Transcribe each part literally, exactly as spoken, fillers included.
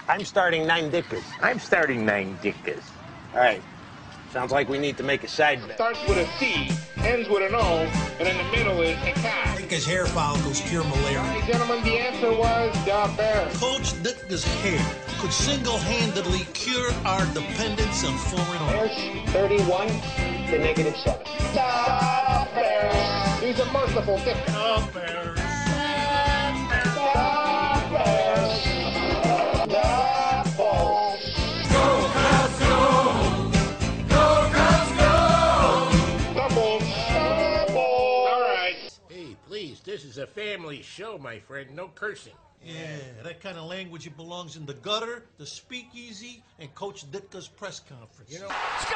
I'm starting nine Dickas. I'm starting nine Dickas. All right. Sounds like we need to make a side bet. Starts with a C, ends with an O, and in the middle is a K. Ditka's hair follicles cure malaria. Ladies and gentlemen, the answer was the bear. Coach Ditka's hair could single-handedly cure our dependence on foreign oil. Bears, thirty-one to negative seven. The Bears. He's a merciful Dick. The Bears. The Bears. The Bulls. Go, Cubs, go! Go, Cubs, go! The Bulls. The Bulls. All right. Hey, please, this is a family show, my friend. No cursing. Yeah, that kind of language it belongs in the gutter, the speakeasy, and Coach Ditka's press conference. You know,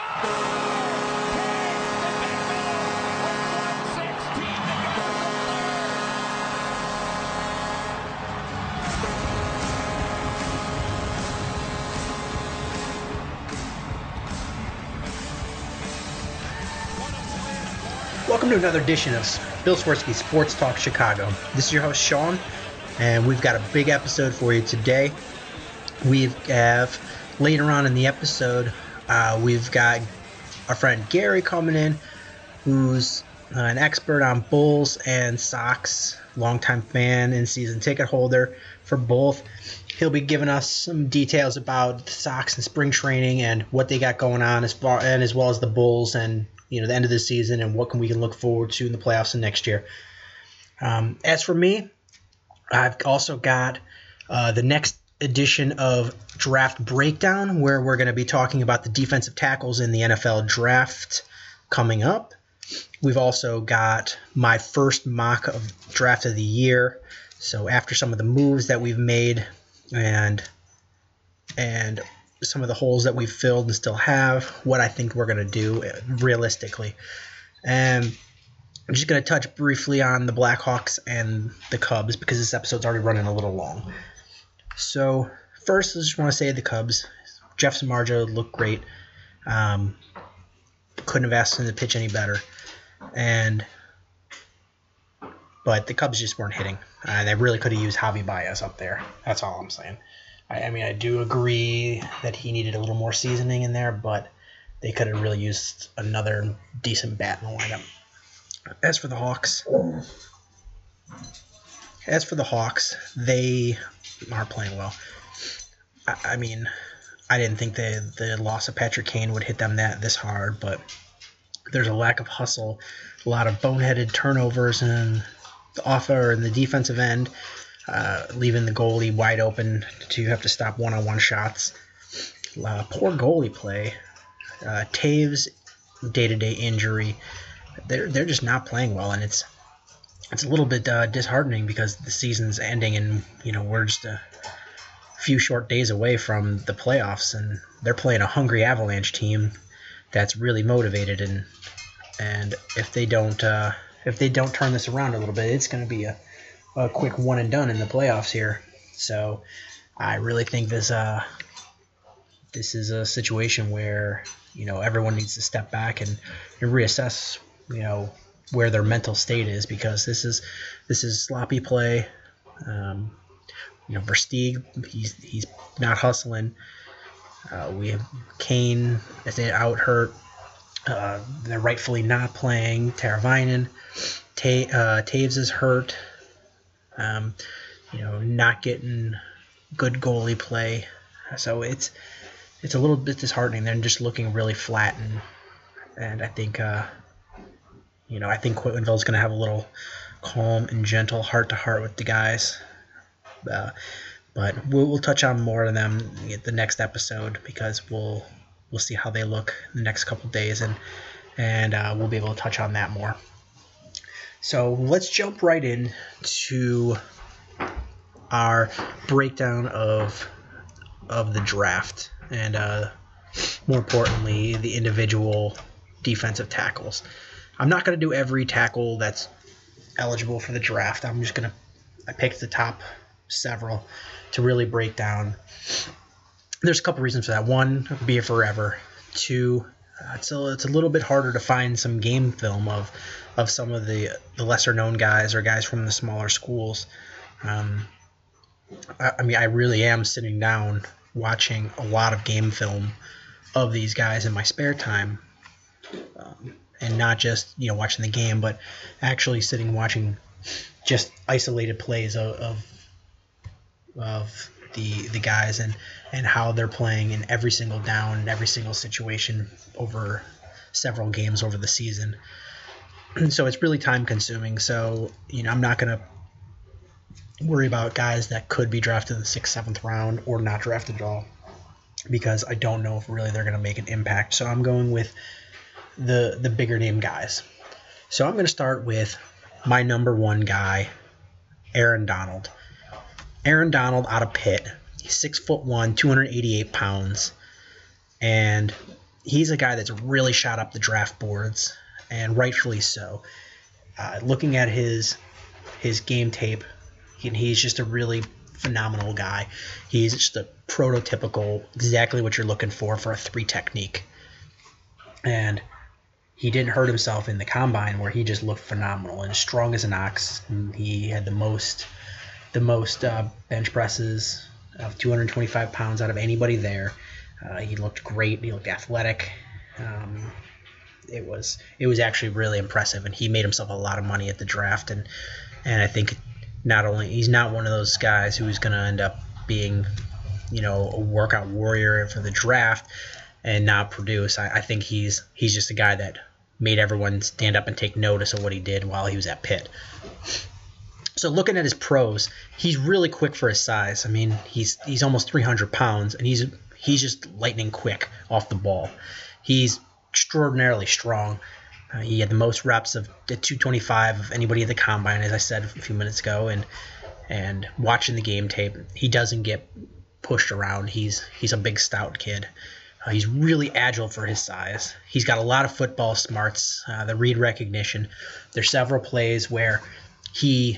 Welcome to another edition of Bill Swirsky Sports Talk Chicago. This is your host, Sean, and we've got a big episode for you today. We have, later on in the episode, uh, we've got our friend Gary coming in, who's uh, an expert on Bulls and Sox, longtime fan and season ticket holder for both. He'll be giving us some details about the Sox and spring training and what they got going on, as far and as well as the Bulls and you know the end of the season and what can we can look forward to in the playoffs and next year. Um, as for me, I've also got uh, the next edition of Draft Breakdown, where we're going to be talking about the defensive tackles in the N F L draft coming up. We've also got my first mock of draft of the year. So after some of the moves that we've made and and some of the holes that we've filled and still have, what I think we're going to do realistically. And I'm just going to touch briefly on the Blackhawks and the Cubs because this episode's already running a little long. So first, I just want to say the Cubs. Jeff Samardzija looked great. Um, couldn't have asked him to pitch any better. And but the Cubs just weren't hitting. Uh, they really could have used Javi Baez up there. That's all I'm saying. I, I mean, I do agree that he needed a little more seasoning in there, but they could have really used another decent bat in the lineup. As for the Hawks, as for the Hawks, they aren't playing well. I, I mean, I didn't think the the loss of Patrick Kane would hit them that this hard, but there's a lack of hustle, a lot of boneheaded turnovers in the off or in the defensive end, uh, leaving the goalie wide open to have to stop one-on-one shots. Uh, poor goalie play. Uh, Taves, day-to-day injury. They're they're just not playing well, and it's it's a little bit uh, disheartening because the season's ending, and you know we're just a few short days away from the playoffs, and they're playing a hungry Avalanche team that's really motivated, and and if they don't uh, if they don't turn this around a little bit, it's going to be a, a quick one and done in the playoffs here. So I really think this uh this is a situation where you know everyone needs to step back and, and reassess you know where their mental state is, because this is this is sloppy play. Um, you know Versteeg, he's he's not hustling. Uh, we have Kane as an out hurt. Uh, they're rightfully not playing. Teravainen, Ta- uh, Taves is hurt. Um, you know, not getting good goalie play. So it's it's a little bit disheartening. They're just looking really flat, and and I think uh, you know I think Quintonville's going to have a little calm and gentle heart to heart with the guys. Uh, But we'll, we'll touch on more of them in the next episode because we'll we'll see how they look the next couple of days, and and uh, we'll be able to touch on that more. So let's jump right in to our breakdown of of the draft, and uh, more importantly, the individual defensive tackles. I'm not going to do every tackle that's eligible for the draft. I'm just going to I picked the top several to really break down. There's a couple reasons for that. One, be it forever. Two, uh, it's a it's a little bit harder to find some game film of of some of the the lesser known guys or guys from the smaller schools. Um, I, I mean, I really am sitting down watching a lot of game film of these guys in my spare time, um, and not just you know watching the game, but actually sitting watching just isolated plays of of, of the the guys and, and how they're playing in every single down and every single situation over several games over the season. So it's really time consuming. So you know I'm not gonna worry about guys that could be drafted in the sixth, seventh round or not drafted at all, because I don't know if really they're going to make an impact. So I'm going with the the bigger name guys. So I'm going to start with my number one guy, Aaron Donald. Aaron Donald out of Pitt. He's six foot one, two hundred eighty-eight pounds, and he's a guy that's really shot up the draft boards, and rightfully so. Uh, looking at his his game tape, and he's just a really phenomenal guy. He's just a prototypical, exactly what you're looking for for a three technique. And he didn't hurt himself in the combine, where he just looked phenomenal and strong as an ox. And he had the most, the most uh, bench presses of two hundred twenty-five pounds out of anybody there. Uh, he looked great. He looked athletic. Um, it was it was actually really impressive, and he made himself a lot of money at the draft. And and I think. Not only he's not one of those guys who's going to end up being, you know, a workout warrior for the draft and not produce. I, I think he's he's just a guy that made everyone stand up and take notice of what he did while he was at Pitt. So looking at his pros, he's really quick for his size. I mean, he's he's almost three hundred pounds, and he's he's just lightning quick off the ball. He's extraordinarily strong. Uh, he had the most reps of the two twenty-five of anybody at the combine, as I said a few minutes ago, and and watching the game tape, he doesn't get pushed around. He's he's a big, stout kid. Uh, he's really agile for his size. He's got a lot of football smarts, uh, the read recognition. There's several plays where he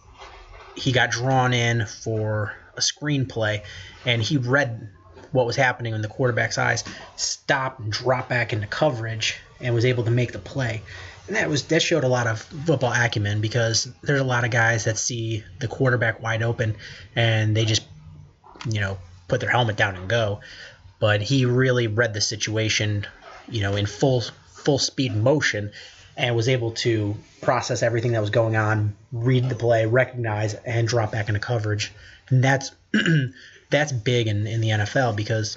he got drawn in for a screenplay, and he read what was happening in the quarterback's eyes, stopped and dropped back into coverage, and was able to make the play. And that was that showed a lot of football acumen, because there's a lot of guys that see the quarterback wide open and they just, you know, put their helmet down and go. But he really read the situation, you know, in full full speed motion, and was able to process everything that was going on, read the play, recognize, and drop back into coverage. And that's that's big in, in the N F L, because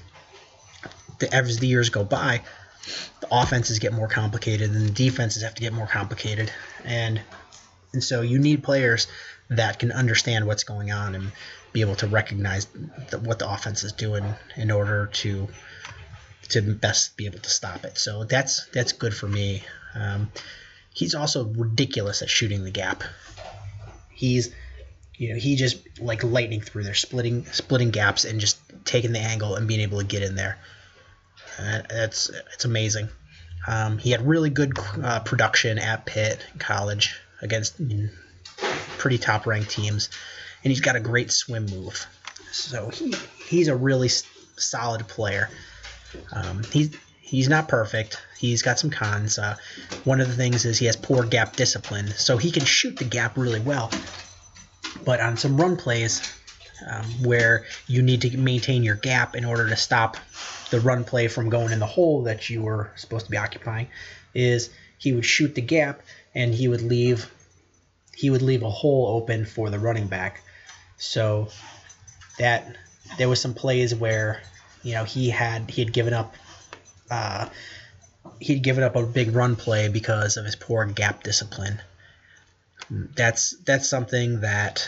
the, as the years go by, the offenses get more complicated and the defenses have to get more complicated. And and so you need players that can understand what's going on and be able to recognize the, what the offense is doing in order to to best be able to stop it. So that's that's good for me. Um, he's also ridiculous at shooting the gap. He's You know, he just like lightning through there, splitting splitting gaps and just taking the angle and being able to get in there. Uh, that's it's amazing. Um, he had really good uh, production at Pitt in college against you know, pretty top ranked teams, and he's got a great swim move. So he he's a really s- solid player. Um, he's he's not perfect. He's got some cons. Uh, one of the things is he has poor gap discipline, so he can shoot the gap really well. But on some run plays um, where you need to maintain your gap in order to stop the run play from going in the hole that you were supposed to be occupying, is he would shoot the gap and he would leave he would leave a hole open for the running back. So that there was some plays where you know he had he had given up uh, he'd given up a big run play because of his poor gap discipline. That's that's something that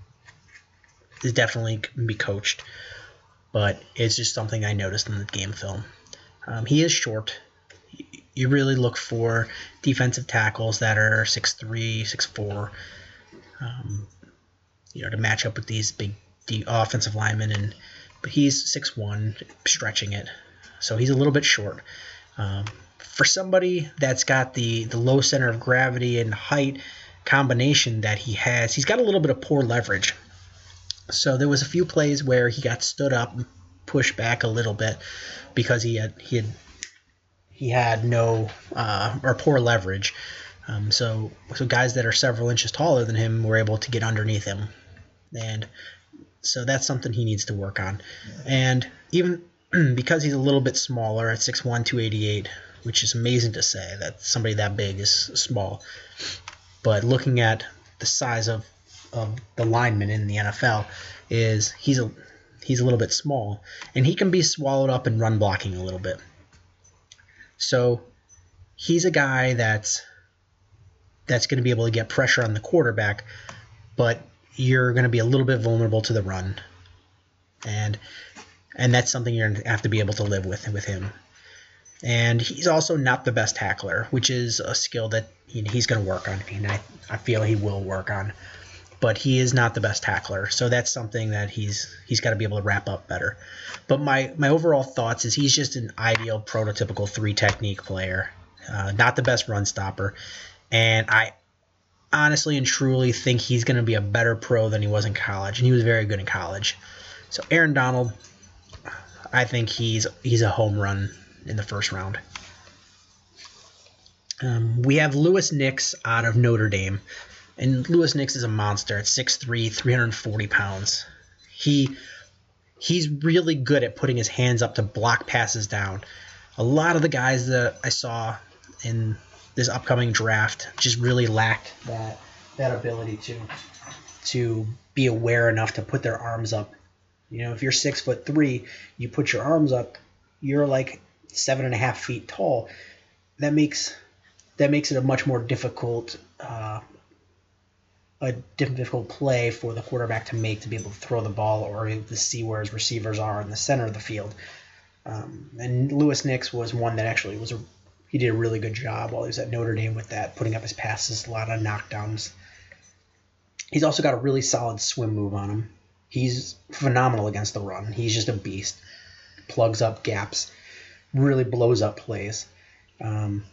is definitely can be coached, but it's just something I noticed in the game film. Um, he is short. You really look for defensive tackles that are six three, six four, um, you know, to match up with these big the offensive linemen. And but he's six one, stretching it, so he's a little bit short. Um, for somebody that's got the the low center of gravity and height combination that he has, he's got a little bit of poor leverage. So there was a few plays where he got stood up and pushed back a little bit because he had he had he had no uh, or poor leverage. Um, so so guys that are several inches taller than him were able to get underneath him, and So that's something he needs to work on. And even because he's a little bit smaller at six one, two eighty-eight, which is amazing to say that somebody that big is small. But looking at the size of, of the lineman in the N F L, is he's a he's a little bit small, and he can be swallowed up in run blocking a little bit. So he's a guy that's that's going to be able to get pressure on the quarterback, but you're going to be a little bit vulnerable to the run, and and that's something you're going to have to be able to live with with him. And he's also not the best tackler, which is a skill that he, he's going to work on, and I, I feel he will work on. But he is not the best tackler, so that's something that he's he's got to be able to wrap up better. But my, my overall thoughts is he's just an ideal prototypical three-technique player, uh, not the best run stopper, and I honestly and truly think he's going to be a better pro than he was in college, and he was very good in college. So Aaron Donald, I think he's he's a home run in the first round. Um, we have Louis Nix out of Notre Dame, and Louis Nix is a monster at six three, three hundred forty pounds. He he's really good at putting his hands up to block passes down. A lot of the guys that I saw in this upcoming draft just really lacked that that ability to to be aware enough to put their arms up. You know, if you're six foot three, you put your arms up, you're like seven and a half feet tall. That makes that makes it a much more difficult uh, a difficult play for the quarterback to make, to be able to throw the ball or to see where his receivers are in the center of the field. Um, and Louis Nix was one that actually was a He did a really good job while he was at Notre Dame with that, putting up his passes, a lot of knockdowns. He's also got a really solid swim move on him. He's phenomenal against the run. He's just a beast. Plugs up gaps, really blows up plays. Um,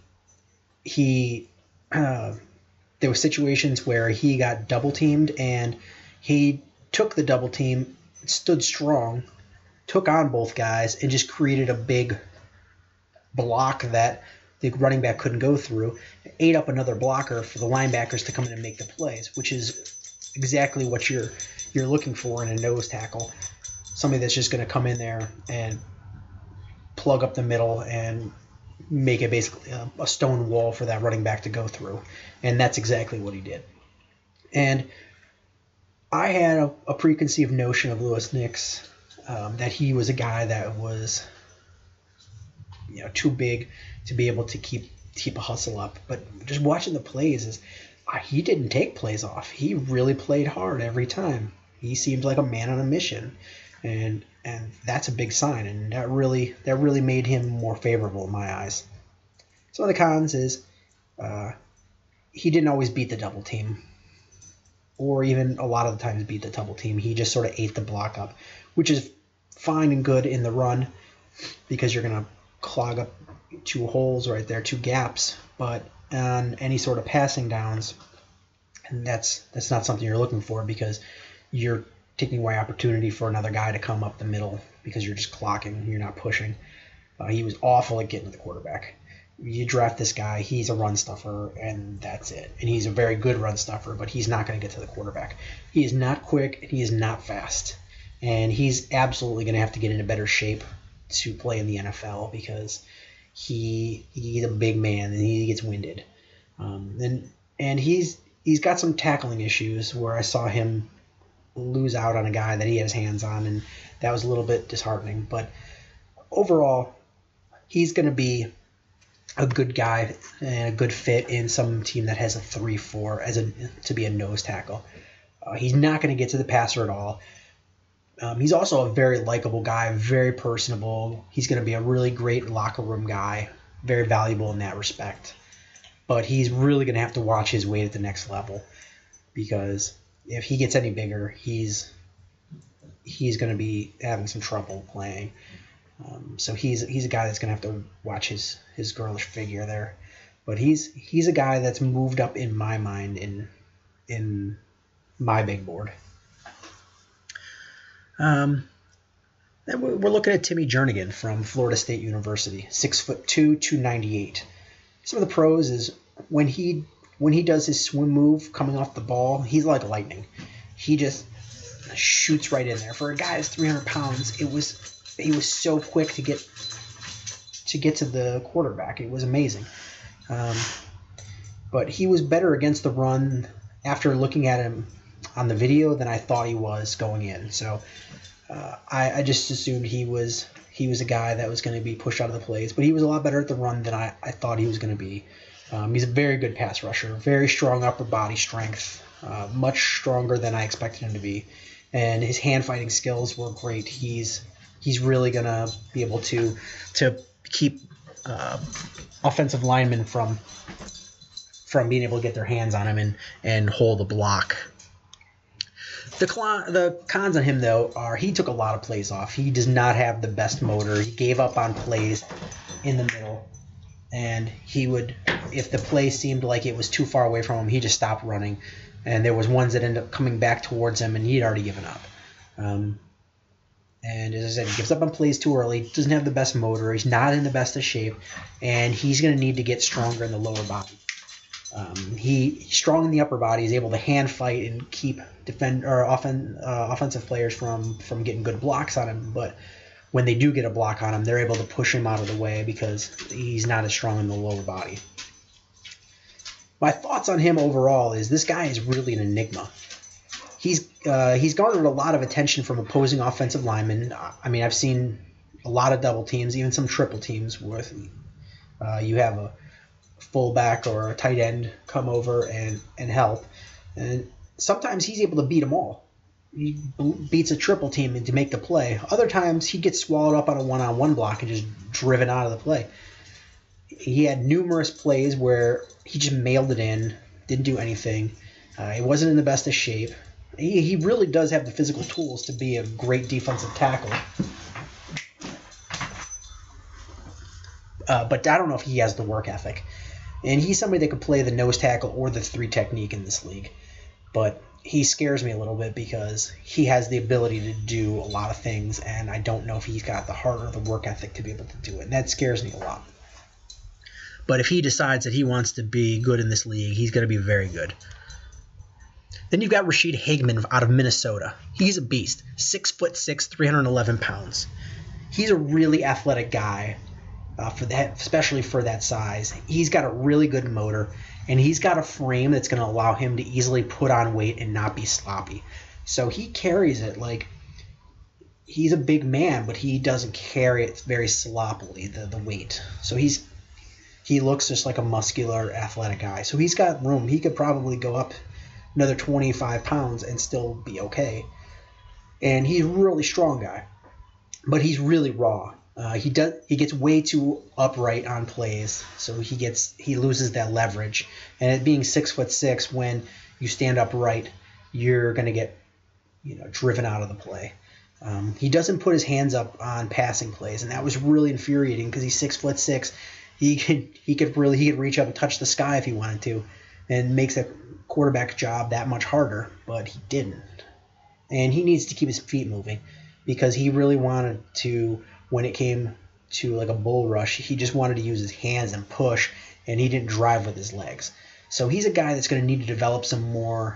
he uh, there were situations where he got double teamed, and he took the double team, stood strong, took on both guys, and just created a big block that the running back couldn't go through, ate up another blocker for the linebackers to come in and make the plays, which is exactly what you're you're looking for in a nose tackle. Somebody that's just going to come in there and plug up the middle and make it basically a, a stone wall for that running back to go through. And that's exactly what he did. And I had a, a preconceived notion of Louis Nix, um, that he was a guy that was, you know, too big to be able to keep keep a hustle up. But just watching the plays, is uh, he didn't take plays off. He really played hard every time. He seemed like a man on a mission, and and that's a big sign. And that really that really made him more favorable in my eyes. Some of the cons is uh, he didn't always beat the double team, or even a lot of the times beat the double team. He just sort of ate the block up, which is fine and good in the run because you're going to clog up two holes right there, two gaps. But on any sort of passing downs, and that's that's not something you're looking for, because you're taking away opportunity for another guy to come up the middle because you're just clocking, you're not pushing. Uh, he was awful at getting to the quarterback. You draft this guy, he's a run stuffer, and that's it. And he's a very good run stuffer, but he's not going to get to the quarterback. He is not quick, and he is not fast. And he's absolutely going to have to get into better shape to play in the N F L, because he he's a big man and he gets winded. Um, and and he's he's got some tackling issues where I saw him lose out on a guy that he had his hands on, and that was a little bit disheartening. But overall, he's going to be a good guy and a good fit in some team that has a three four as a to be a nose tackle. Uh, he's not going to get to the passer at all. Um, he's also a very likable guy, very personable. He's going to be a really great locker room guy, very valuable in that respect. But he's really going to have to watch his weight at the next level, because if he gets any bigger, he's he's going to be having some trouble playing. Um, so he's he's a guy that's going to have to watch his, his girlish figure there. But he's he's a guy that's moved up in my mind in in my big board. Um, then we're looking at Timmy Jernigan from Florida State University, six foot two, two ninety-eight. Some of the pros is when he when he does his swim move coming off the ball, he's like lightning. He just shoots right in there. For a guy that's three hundred pounds, it was he was so quick to get to get to the quarterback. It was amazing. Um, but he was better against the run after looking at him on the video than I thought he was going in. So uh, I, I just assumed he was he was a guy that was going to be pushed out of the plays. But he was a lot better at the run than I, I thought he was going to be. Um, he's a very good pass rusher, very strong upper body strength, uh, much stronger than I expected him to be. And his hand fighting skills were great. He's he's really going to be able to to keep uh, offensive linemen from from being able to get their hands on him and, and hold the block. The, cl- the cons on him, though, are he took a lot of plays off. He does not have the best motor. He gave up on plays in the middle. And he would, if the play seemed like it was too far away from him, he just stopped running. And there was ones that ended up coming back towards him, and he'd already given up. Um, and as I said, he gives up on plays too early. Doesn't have the best motor. He's not in the best of shape. And he's going to need to get stronger in the lower body. Um, he he's strong in the upper body. He's able to hand fight and keep defend or offen, uh, offensive players from, from getting good blocks on him. But when they do get a block on him, they're able to push him out of the way because he's not as strong in the lower body. My thoughts on him overall is this guy is really an enigma. He's uh, he's garnered a lot of attention from opposing offensive linemen. I mean, I've seen a lot of double teams, even some triple teams where uh, you have a fullback or a tight end come over and, and help. And sometimes he's able to beat them all. He beats a triple team to make the play. Other times he gets swallowed up on a one-on-one block and just driven out of the play. He had numerous plays where he just mailed it in, didn't do anything. Uh, he wasn't in the best of shape. He, he really does have the physical tools to be a great defensive tackle. Uh, but I don't know if he has the work ethic. And he's somebody that could play the nose tackle or the three technique in this league. But he scares me a little bit because he has the ability to do a lot of things, and I don't know if he's got the heart or the work ethic to be able to do it. And that scares me a lot. But if he decides that he wants to be good in this league, he's going to be very good. Then you've got Rashid Hageman out of Minnesota. He's a beast. Six foot six, three hundred eleven pounds. He's a really athletic guy. Uh, for that, especially for that size. He's got a really good motor, and he's got a frame that's going to allow him to easily put on weight and not be sloppy. So he carries it like he's a big man, but he doesn't carry it very sloppily, the, the weight. So he's he looks just like a muscular, athletic guy. So he's got room. He could probably go up another twenty-five pounds and still be okay. And he's a really strong guy, but he's really raw. Uh, he does. He gets way too upright on plays, so he gets he loses that leverage. And it being six foot six, when you stand upright, you're going to get you know driven out of the play. Um, he doesn't put his hands up on passing plays, and that was really infuriating because he's six foot six. He could he could really he could reach up and touch the sky if he wanted to, and makes a quarterback job that much harder. But he didn't, and he needs to keep his feet moving because he really wanted to. When it came to like a bull rush, he just wanted to use his hands and push, and he didn't drive with his legs. So he's a guy that's going to need to develop some more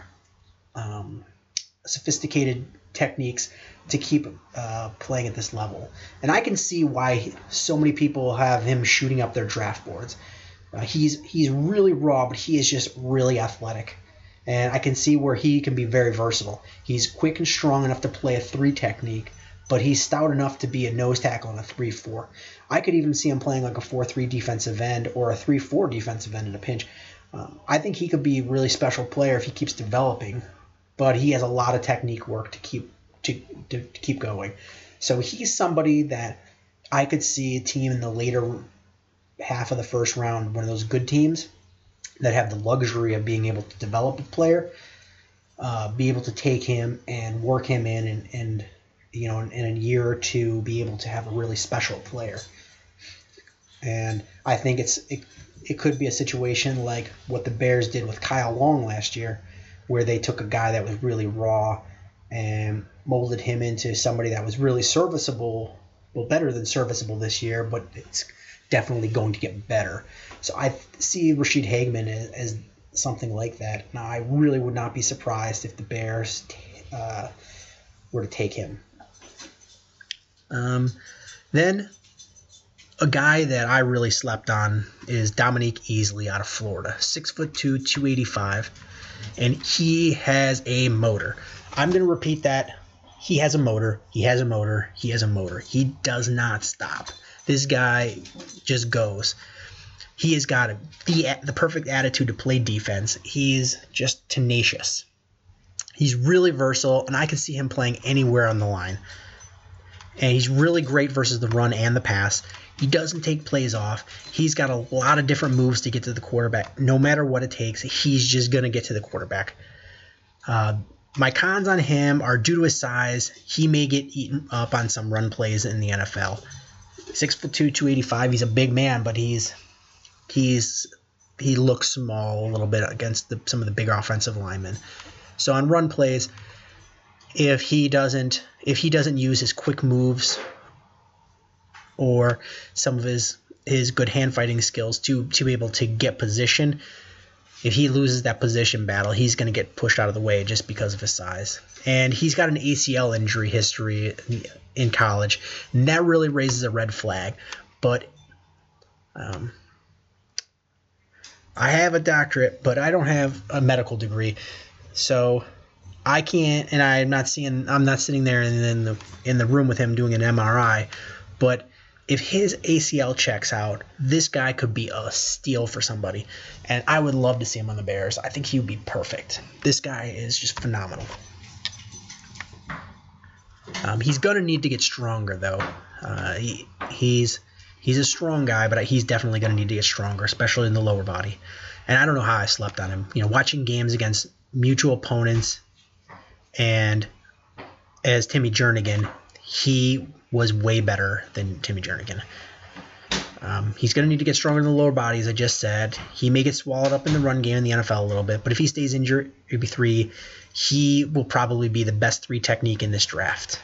um, sophisticated techniques to keep uh, playing at this level. And I can see why so many people have him shooting up their draft boards. Uh, he's he's really raw, but he is just really athletic. And I can see where he can be very versatile. He's quick and strong enough to play a three technique, but he's stout enough to be a nose tackle in a three four. I could even see him playing like a four three defensive end or a three four defensive end in a pinch. Um, I think he could be a really special player if he keeps developing, but he has a lot of technique work to keep to, to, to keep going. So he's somebody that I could see a team in the later half of the first round, one of those good teams that have the luxury of being able to develop a player, uh, be able to take him and work him in and, and you know, in, in a year or two, be able to have a really special player. And I think it's it, it could be a situation like what the Bears did with Kyle Long last year, where they took a guy that was really raw and molded him into somebody that was really serviceable, well, better than serviceable this year, but it's definitely going to get better. So I see Rashid Hageman as, as something like that. Now, I really would not be surprised if the Bears uh, were to take him. Um, then a guy that I really slept on is Dominique Easley out of Florida, six foot two, two eighty-five, and he has a motor. I'm going to repeat that. He has a motor. He has a motor. He has a motor. He does not stop. This guy just goes. He has got a, the the perfect attitude to play defense. He's just tenacious. He's really versatile, and I can see him playing anywhere on the line. And he's really great versus the run and the pass. He doesn't take plays off. He's got a lot of different moves to get to the quarterback. No matter what it takes, he's just going to get to the quarterback. Uh, my cons on him are due to his size. He may get eaten up on some run plays in the N F L. six foot two, two eighty-five. He's a big man, but he's he's he looks small a little bit against the, some of the bigger offensive linemen. So on run plays, if he doesn't if he doesn't use his quick moves or some of his his good hand fighting skills to to be able to get position, if he loses that position battle, he's going to get pushed out of the way just because of his size. And he's got an A C L injury history in college, and that really raises a red flag. But um, I have a doctorate, but I don't have a medical degree, so I can't. And I'm not seeing. I'm not sitting there in, in the in the room with him doing an M R I. But if his A C L checks out, this guy could be a steal for somebody. And I would love to see him on the Bears. I think he would be perfect. This guy is just phenomenal. Um, he's going to need to get stronger, though. Uh, he, he's he's a strong guy, but he's definitely going to need to get stronger, especially in the lower body. And I don't know how I slept on him. You know, watching games against mutual opponents and as Timmy Jernigan, he was way better than Timmy Jernigan. Um, he's going to need to get stronger in the lower body, as I just said. He may get swallowed up in the run game in the N F L a little bit, but if he stays injured, R B three, he will probably be the best three technique in this draft.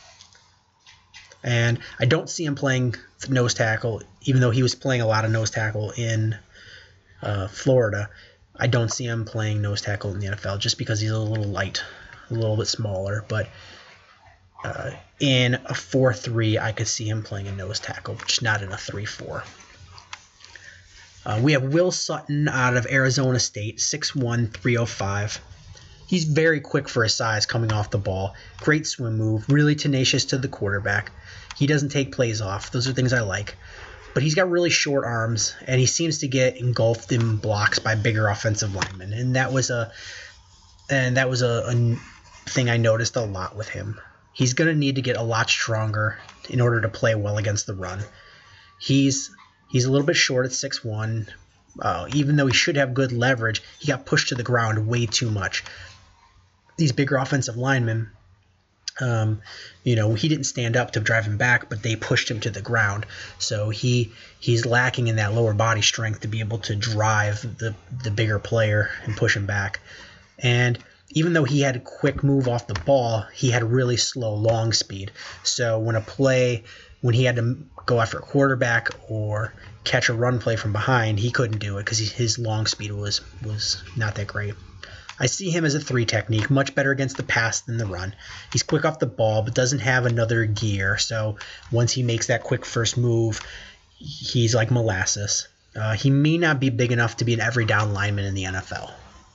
And I don't see him playing nose tackle, even though he was playing a lot of nose tackle in uh, Florida. I don't see him playing nose tackle in the N F L just because he's a little light, a little bit smaller, but Uh, in a four three, I could see him playing a nose tackle, just not in a three four. Uh, we have Will Sutton out of Arizona State, six one, three oh five. He's very quick for his size coming off the ball. Great swim move, really tenacious to the quarterback. He doesn't take plays off. Those are things I like. But he's got really short arms, and he seems to get engulfed in blocks by bigger offensive linemen. And that was a, and that was a, a thing I noticed a lot with him. He's going to need to get a lot stronger in order to play well against the run. He's he's a little bit short at six one. Uh, even though he should have good leverage, he got pushed to the ground way too much. These bigger offensive linemen, um, you know, he didn't stand up to drive him back, but they pushed him to the ground. So he he's lacking in that lower body strength to be able to drive the, the bigger player and push him back. And even though he had a quick move off the ball, he had really slow long speed. So when a play, when he had to go after a quarterback or catch a run play from behind, he couldn't do it because his long speed was was not that great. I see him as a three technique, much better against the pass than the run. He's quick off the ball, but doesn't have another gear. So once he makes that quick first move, he's like molasses. Uh, he may not be big enough to be an every down lineman in the N F L.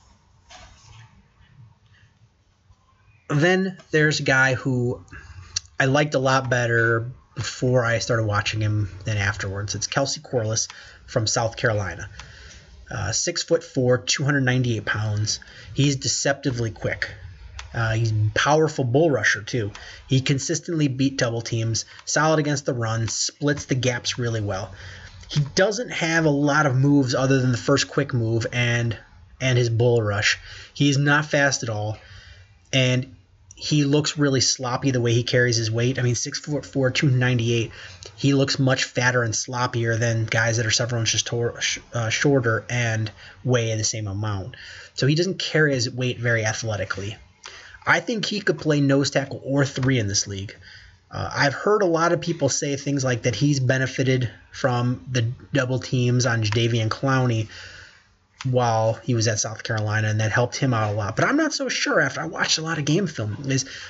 Then there's a guy who I liked a lot better before I started watching him than afterwards. It's Kelsey Corliss from South Carolina. Uh, six foot four, two hundred ninety-eight pounds. He's deceptively quick. Uh, he's a powerful bull rusher, too. He consistently beat double teams, solid against the run, splits the gaps really well. He doesn't have a lot of moves other than the first quick move and and his bull rush. He's not fast at all, and he looks really sloppy the way he carries his weight. I mean, six foot four, two ninety-eight. He looks much fatter and sloppier than guys that are several inches tor- uh, shorter and weigh the same amount. So he doesn't carry his weight very athletically. I think he could play nose tackle or three in this league. Uh, I've heard a lot of people say things like that he's benefited from the double teams on Jadeveon Clowney while he was at South Carolina, and that helped him out a lot. But I'm not so sure after I watched a lot of game film. Is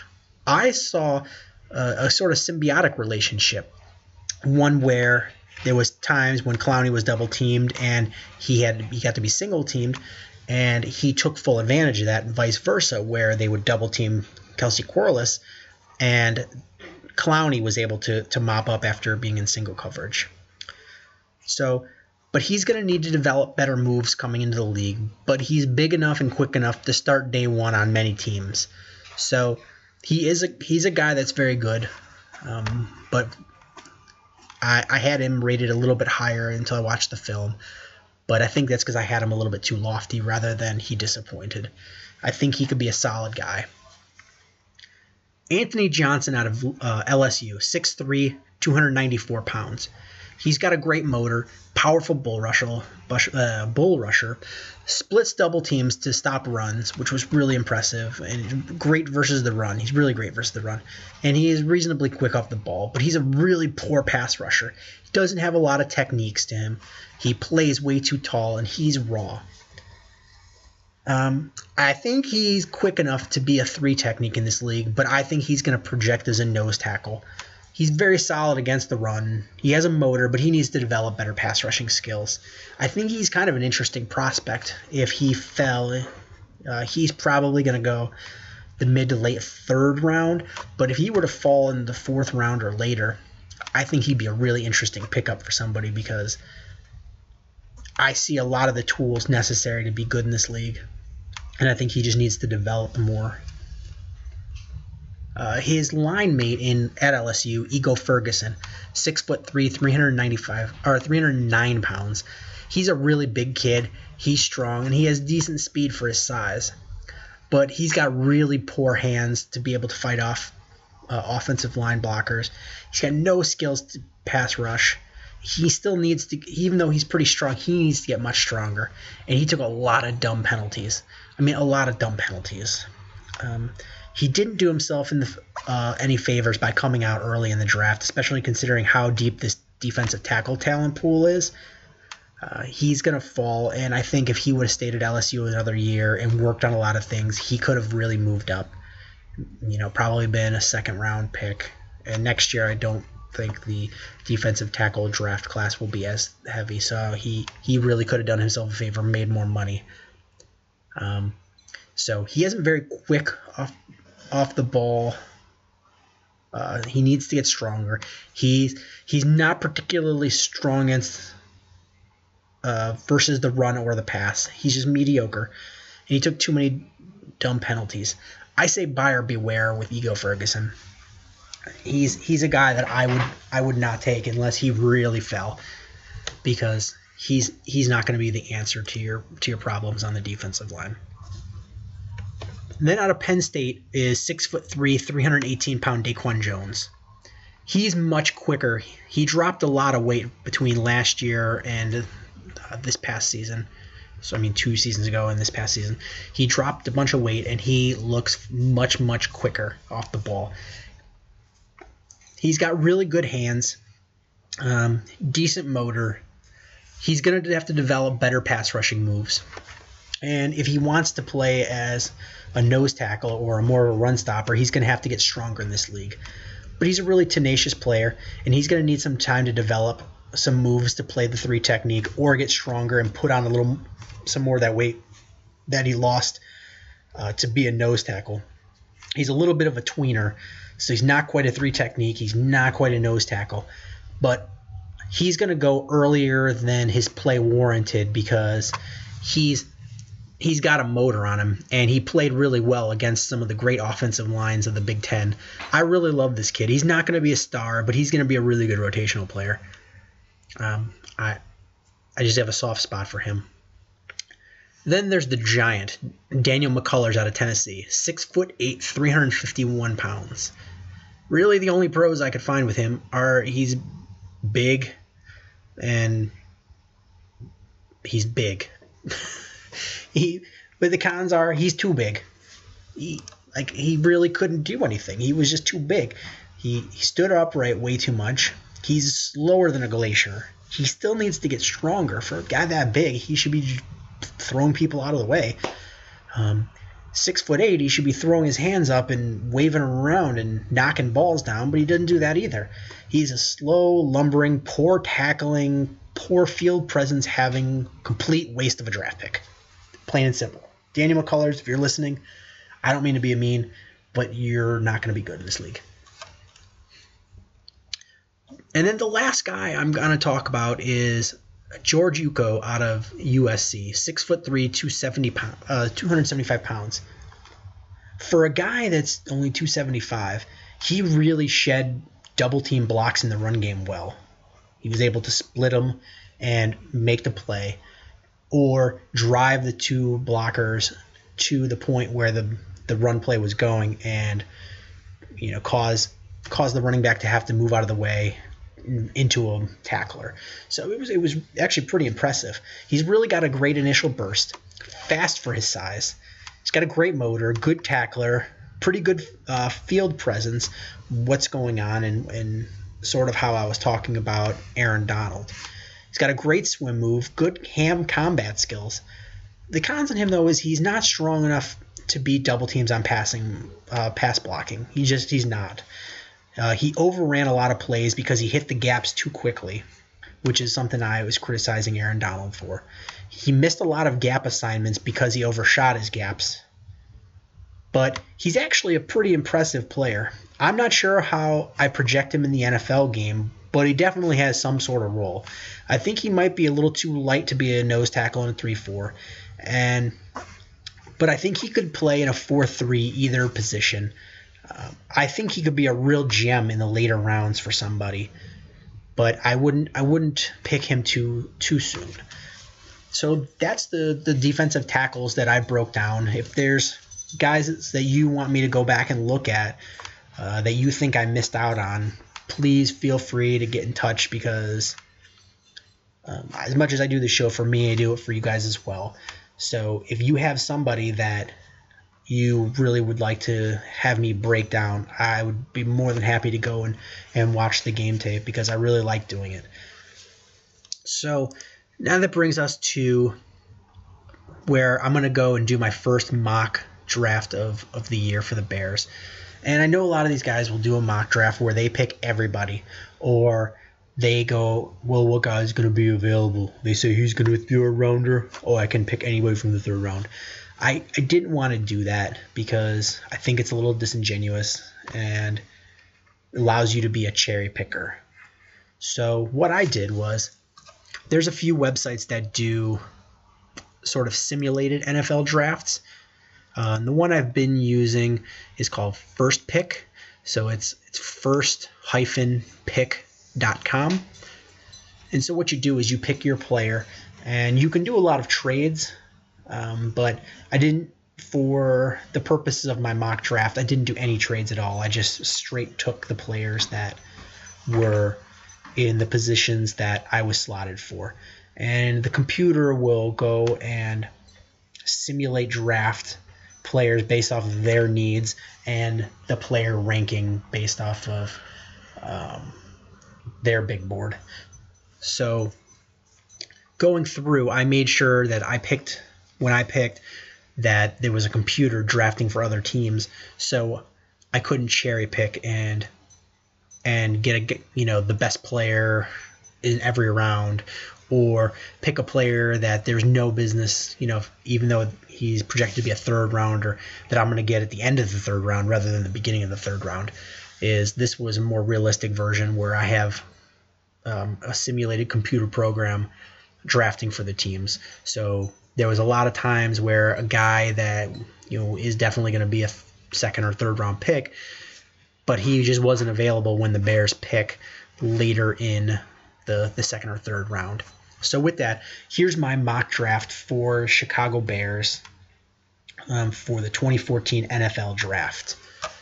I saw a, a sort of symbiotic relationship, one where there was times when Clowney was double teamed and he had he got to be single teamed, and he took full advantage of that, and vice versa, where they would double team Kelsey Corliss, and Clowney was able to to mop up after being in single coverage. So, but he's going to need to develop better moves coming into the league, but he's big enough and quick enough to start day one on many teams. So he is a he's a guy that's very good, um, but I, I had him rated a little bit higher until I watched the film, but I think that's because I had him a little bit too lofty rather than he disappointed. I think he could be a solid guy. Anthony Johnson out of uh, L S U, six three, two hundred ninety-four pounds. He's got a great motor, powerful bull rusher, uh, bull rusher, splits double teams to stop runs, which was really impressive, and great versus the run. He's really great versus the run. And he is reasonably quick off the ball, but he's a really poor pass rusher. He doesn't have a lot of techniques to him. He plays way too tall, and he's raw. Um, I think he's quick enough to be a three technique in this league, but I think he's going to project as a nose tackle. He's very solid against the run. He has a motor, but he needs to develop better pass rushing skills. I think he's kind of an interesting prospect. If he fell, uh, he's probably going to go the mid to late third round. But if he were to fall in the fourth round or later, I think he'd be a really interesting pickup for somebody because I see a lot of the tools necessary to be good in this league. And I think he just needs to develop more. Uh, his line mate in at L S U, Ego Ferguson, six foot three, three hundred ninety-five or three hundred nine pounds. He's a really big kid. He's strong and he has decent speed for his size, but he's got really poor hands to be able to fight off uh, offensive line blockers. He's got no skills to pass rush. He still needs to, even though he's pretty strong, he needs to get much stronger. And he took a lot of dumb penalties. I mean, a lot of dumb penalties. Um, He didn't do himself in the, uh, any favors by coming out early in the draft, especially considering how deep this defensive tackle talent pool is. Uh, he's going to fall, and I think if he would have stayed at L S U another year and worked on a lot of things, he could have really moved up. You know, probably been a second-round pick. And next year, I don't think the defensive tackle draft class will be as heavy, so he, he really could have done himself a favor, made more money. Um, so he isn't very quick off off the ball. Uh, he needs to get stronger. He's he's not particularly strong against uh, versus the run or the pass. He's just mediocre, and he took too many dumb penalties. I say buyer beware with Ego Ferguson. He's he's a guy that I would I would not take unless he really fell, because he's he's not going to be the answer to your to your problems on the defensive line. And then out of Penn State is six foot three, three hundred eighteen pound Daquan Jones. He's much quicker. He dropped a lot of weight between last year and uh, this past season. So I mean, two seasons ago and this past season, he dropped a bunch of weight and he looks much much quicker off the ball. He's got really good hands, um, decent motor. He's going to have to develop better pass rushing moves. And if he wants to play as a nose tackle or a more of a run stopper, he's going to have to get stronger in this league. But he's a really tenacious player, and he's going to need some time to develop some moves to play the three technique or get stronger and put on a little some more of that weight that he lost uh, to be a nose tackle. He's a little bit of a tweener, so he's not quite a three technique. He's not quite a nose tackle, but he's going to go earlier than his play warranted because he's he's got a motor on him, and he played really well against some of the great offensive lines of the Big Ten. I really love this kid. He's not going to be a star, but he's going to be a really good rotational player. Um, I I just have a soft spot for him. Then there's the giant, Daniel McCullers out of Tennessee, six foot eight, three hundred fifty-one pounds. Really, the only pros I could find with him are he's big, and he's big. he, but the cons are he's too big. He like he really couldn't do anything. He was just too big. He he stood upright way too much. He's slower than a glacier. He still needs to get stronger. For a guy that big, he should be throwing people out of the way. Um, Six foot eight, he should be throwing his hands up and waving around and knocking balls down, but he didn't do that either. He's a slow, lumbering, poor tackling, poor field presence having complete waste of a draft pick. Plain and simple. Daniel McCullers, if you're listening, I don't mean to be a mean, but you're not going to be good in this league. And then the last guy I'm going to talk about is George Uko out of U S C, six foot three, two seventy pound, uh, two hundred seventy-five pounds. For a guy that's only two seventy-five, he really shed double team blocks in the run game well. He was able to split them and make the play, or drive the two blockers to the point where the the run play was going, and you know cause cause the running back to have to move out of the way into a tackler. So it was it was actually pretty impressive. He's really got a great initial burst, fast for his size. He's got a great motor, good tackler, pretty good uh, field presence. What's going on, and, and sort of how I was talking about Aaron Donald. He's got a great swim move, good ham combat skills. The cons on him, though, is he's not strong enough to beat double teams on passing, uh, pass blocking. He just he's not. Uh, he overran a lot of plays because he hit the gaps too quickly, which is something I was criticizing Aaron Donald for. He missed a lot of gap assignments because he overshot his gaps. But he's actually a pretty impressive player. I'm not sure how I project him in the N F L game, but he definitely has some sort of role. I think he might be a little too light to be a nose tackle in a three four, and but I think he could play in a four three either position. Uh, I think he could be a real gem in the later rounds for somebody, but I wouldn't I wouldn't pick him too too soon. So that's the the defensive tackles that I broke down. If there's guys that you want me to go back and look at uh, that you think I missed out on, please feel free to get in touch, because um, as much as I do the show for me, I do it for you guys as well. So if you have somebody that you really would like to have me break down, I would be more than happy to go and, and watch the game tape, because I really like doing it. So now that brings us to where I'm going to go and do my first mock draft of, of the year for the Bears. And I know a lot of these guys will do a mock draft where they pick everybody, or they go, well, what guy's going to be available? They say he's going to be a third rounder. Oh, I can pick anybody from the third round. I, I didn't want to do that because I think it's a little disingenuous and allows you to be a cherry picker. So what I did was, there's a few websites that do sort of simulated N F L drafts. Uh, and the one I've been using is called First Pick. So it's it's first dash pick dot com. And so what you do is you pick your player, and you can do a lot of trades. Um, but I didn't, for the purposes of my mock draft, I didn't do any trades at all. I just straight took the players that were in the positions that I was slotted for. And the computer will go and simulate draft players based off of their needs, and the player ranking based off of um, their big board. So going through, I made sure that I picked, when I picked, that there was a computer drafting for other teams, so I couldn't cherry pick and and get a you know the best player in every round, or pick a player that there's no business, you know, even though he's projected to be a third rounder, that I'm going to get at the end of the third round rather than the beginning of the third round. Is this was a more realistic version where I have um, a simulated computer program drafting for the teams. So there was a lot of times where a guy that, you know, is definitely going to be a second or third round pick, but he just wasn't available when the Bears pick later in the, the second or third round. So with that, here's my mock draft for Chicago Bears um, for the twenty fourteen N F L Draft.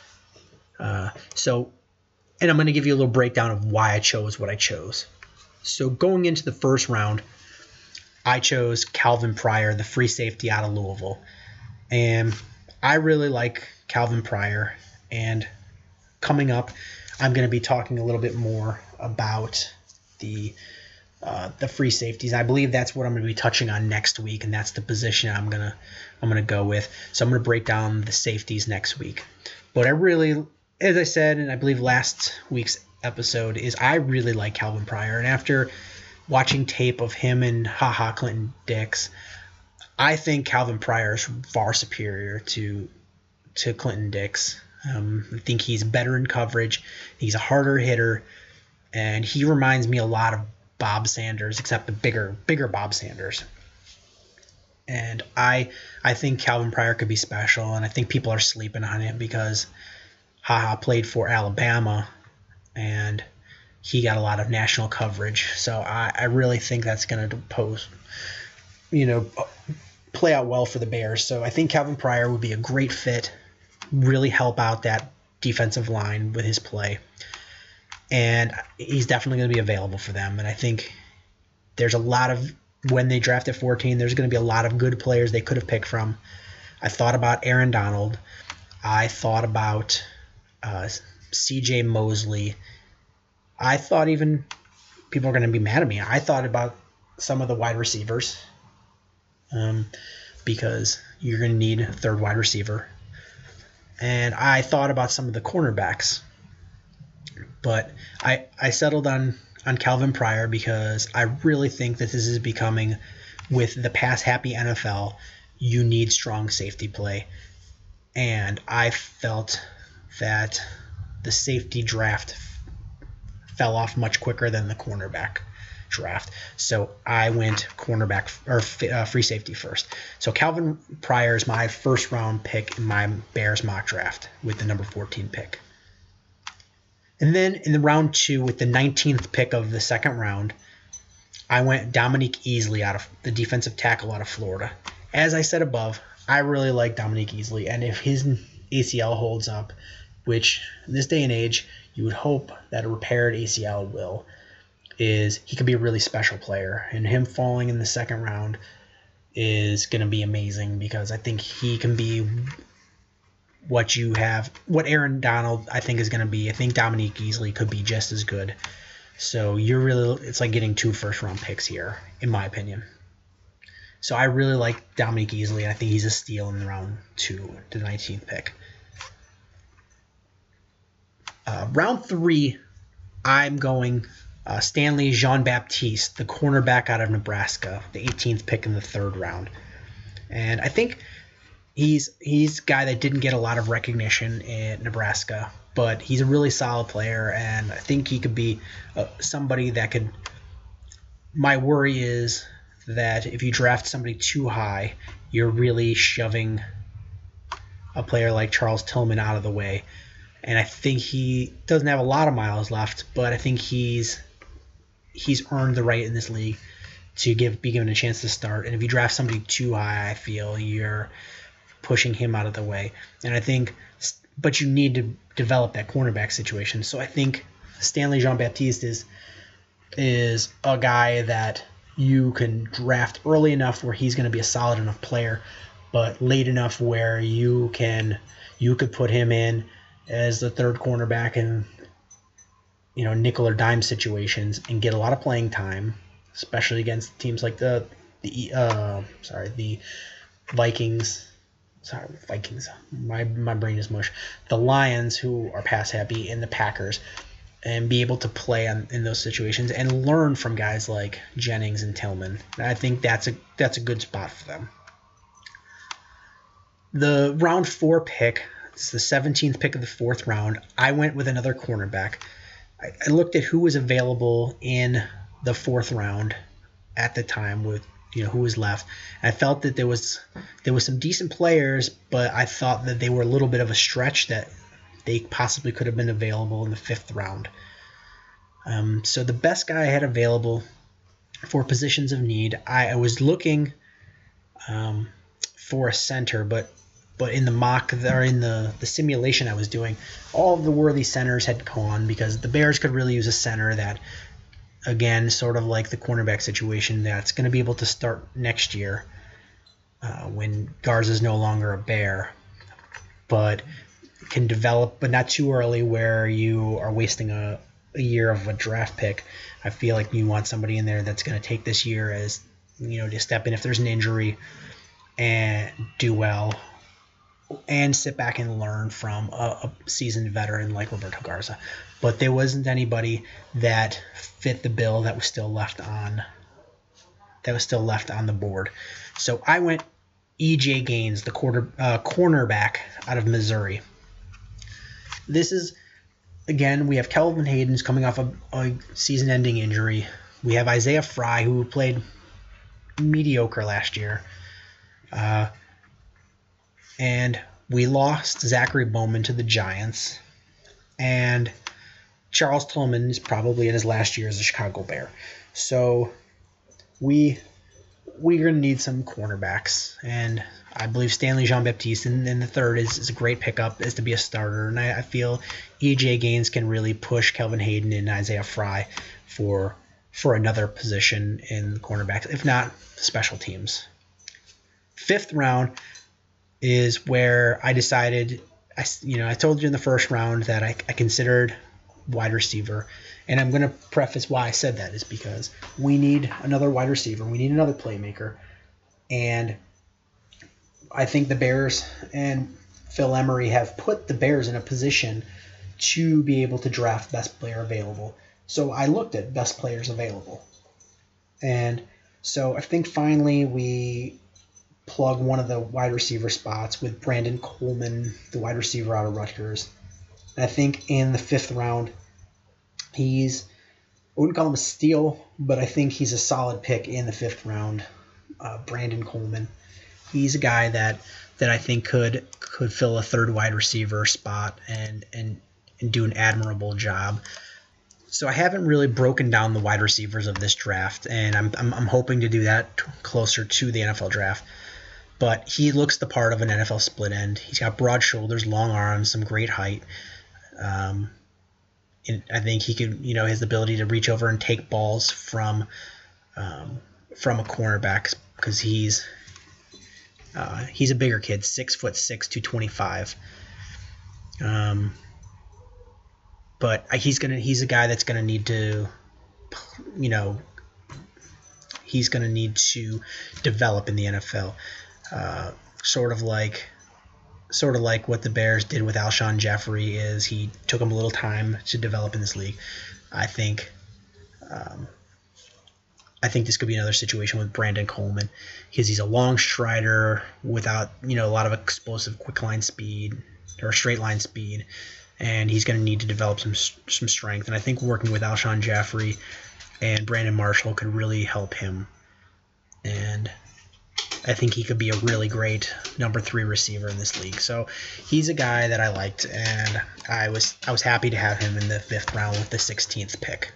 Uh, so, and I'm going to give you a little breakdown of why I chose what I chose. So going into the first round, I chose Calvin Pryor, the free safety out of Louisville. And I really like Calvin Pryor. And coming up, I'm going to be talking a little bit more about the uh, the free safeties. I believe that's what I'm going to be touching on next week, and that's the position I'm gonna I'm gonna go with. So I'm gonna break down the safeties next week. But I really, as I said, and I believe last week's episode, is I really like Calvin Pryor, and after watching tape of him and haha Clinton Dix, I think Calvin Pryor is far superior to to Clinton Dix. Um, I think he's better in coverage. He's a harder hitter, and he reminds me a lot of Bob Sanders, except a bigger, bigger Bob Sanders. And I, I think Calvin Pryor could be special, and I think people are sleeping on him because haha played for Alabama, and he got a lot of national coverage. So I, I really think that's going to pose, you know, play out well for the Bears. So I think Calvin Pryor would be a great fit, really help out that defensive line with his play. And he's definitely going to be available for them. And I think there's a lot of, when they draft at fourteen, there's going to be a lot of good players they could have picked from. I thought about Aaron Donald. I thought about uh, C J Mosley. I thought even, people are going to be mad at me, I thought about some of the wide receivers, um, because you're going to need a third wide receiver. And I thought about some of the cornerbacks. But I, I settled on, on Calvin Pryor because I really think that this is becoming, with the pass-happy N F L, you need strong safety play. And I felt that the safety draft fell off much quicker than the cornerback draft. So I went cornerback or uh, free safety first. So Calvin Pryor is my first round pick in my Bears mock draft with the number fourteen pick. And then in the round two, with the nineteenth pick of the second round, I went Dominique Easley, out of the defensive tackle out of Florida. As I said above, I really like Dominique Easley, and if his A C L holds up, which in this day and age you would hope that a repaired A C L will, is he could be a really special player. And him falling in the second round is going to be amazing, because I think he can be what you have, what Aaron Donald I think is going to be. I think Dominique Easley could be just as good. So you're really, it's like getting two first round picks here, in my opinion. So I really like Dominique Easley, and I think he's a steal in round two, to the nineteenth pick. Uh, round three, I'm going uh, Stanley Jean-Baptiste, the cornerback out of Nebraska, the eighteenth pick in the third round. And I think he's he's a guy that didn't get a lot of recognition in Nebraska, but he's a really solid player, and I think he could be uh, somebody that could – my worry is that if you draft somebody too high, you're really shoving a player like Charles Tillman out of the way. And I think he doesn't have a lot of miles left, but I think he's he's earned the right in this league to give be given a chance to start. And if you draft somebody too high, I feel you're pushing him out of the way. And I think, but you need to develop that cornerback situation. So I think Stanley Jean-Baptiste is is a guy that you can draft early enough where he's going to be a solid enough player, but late enough where you can you could put him in as the third cornerback in, you know, nickel or dime situations and get a lot of playing time, especially against teams like the the uh sorry the Vikings. Sorry, Vikings. My my brain is mush. The Lions, who are pass happy, and the Packers, and be able to play on, in those situations and learn from guys like Jennings and Tillman. And I think that's a that's a good spot for them. The round four pick. It's the seventeenth pick of the fourth round. I went with another cornerback. I, I looked at who was available in the fourth round at the time, with you know who was left. I felt that there was there was some decent players, but I thought that they were a little bit of a stretch, that they possibly could have been available in the fifth round. Um, so the best guy I had available for positions of need, I, I was looking um, for a center, but But in the mock, or in the, the simulation I was doing, all of the worthy centers had gone, because the Bears could really use a center that, again, sort of like the cornerback situation, that's going to be able to start next year uh, when Garza is no longer a Bear, but can develop, but not too early where you are wasting a a year of a draft pick, I feel like you want somebody in there that's going to take this year as, you know, to step in if there's an injury and do well and sit back and learn from a, a seasoned veteran like Roberto Garza. But there wasn't anybody that fit the bill that was still left on that was still left on the board. So I went E J Gaines, the quarter uh, cornerback out of Missouri. This is, again, we have Kelvin Hayden's coming off a, a season-ending injury. We have Isaiah Fry, who played mediocre last year. Uh, and we lost Zachary Bowman to the Giants. And Charles Tillman is probably in his last year as a Chicago Bear. So we, we're going to need some cornerbacks. And I believe Stanley Jean-Baptiste in, in the third is, is a great pickup as to be a starter. And I, I feel E J Gaines can really push Kelvin Hayden and Isaiah Fry for for another position in cornerbacks, if not special teams. Fifth round is where I decided, I, you know, I told you in the first round that I, I considered wide receiver. And I'm going to preface why I said that is because we need another wide receiver. We need another playmaker. And I think the Bears and Phil Emery have put the Bears in a position to be able to draft best player available. So I looked at best players available. And so I think finally we plug one of the wide receiver spots with Brandon Coleman, the wide receiver out of Rutgers. And I think in the fifth round, he's, I wouldn't call him a steal, but I think he's a solid pick in the fifth round, uh, Brandon Coleman. He's a guy that, that I think could could fill a third wide receiver spot and, and, and do an admirable job. So I haven't really broken down the wide receivers of this draft, and I'm I'm, I'm hoping to do that t- closer to the N F L draft. But he looks the part of an N F L split end. He's got broad shoulders, long arms, some great height. Um, and I think he could, you know, his ability to reach over and take balls from um, from a cornerback because he's uh, he's a bigger kid, six foot six, two twenty five. Um. But he's gonna he's a guy that's gonna need to, you know, he's gonna need to develop in the N F L, uh, sort of like, sort of like what the Bears did with Alshon Jeffrey is he took him a little time to develop in this league. I think, um, I think this could be another situation with Brandon Coleman because he's a long strider without, you know, a lot of explosive quick line speed or straight line speed. And he's going to need to develop some some strength. And I think working with Alshon Jeffrey and Brandon Marshall could really help him. And I think he could be a really great number three receiver in this league. So he's a guy that I liked, and I was I was happy to have him in the fifth round with the sixteenth pick.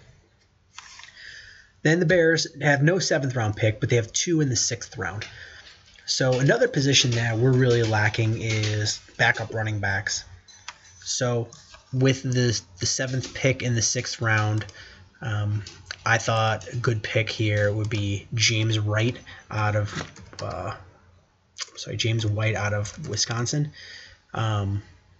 Then the Bears have no seventh round pick, but they have two in the sixth round. So another position that we're really lacking is backup running backs. So with the the seventh pick in the sixth round, um, I thought a good pick here would be James Wright out of uh, sorry James White out of Wisconsin, um,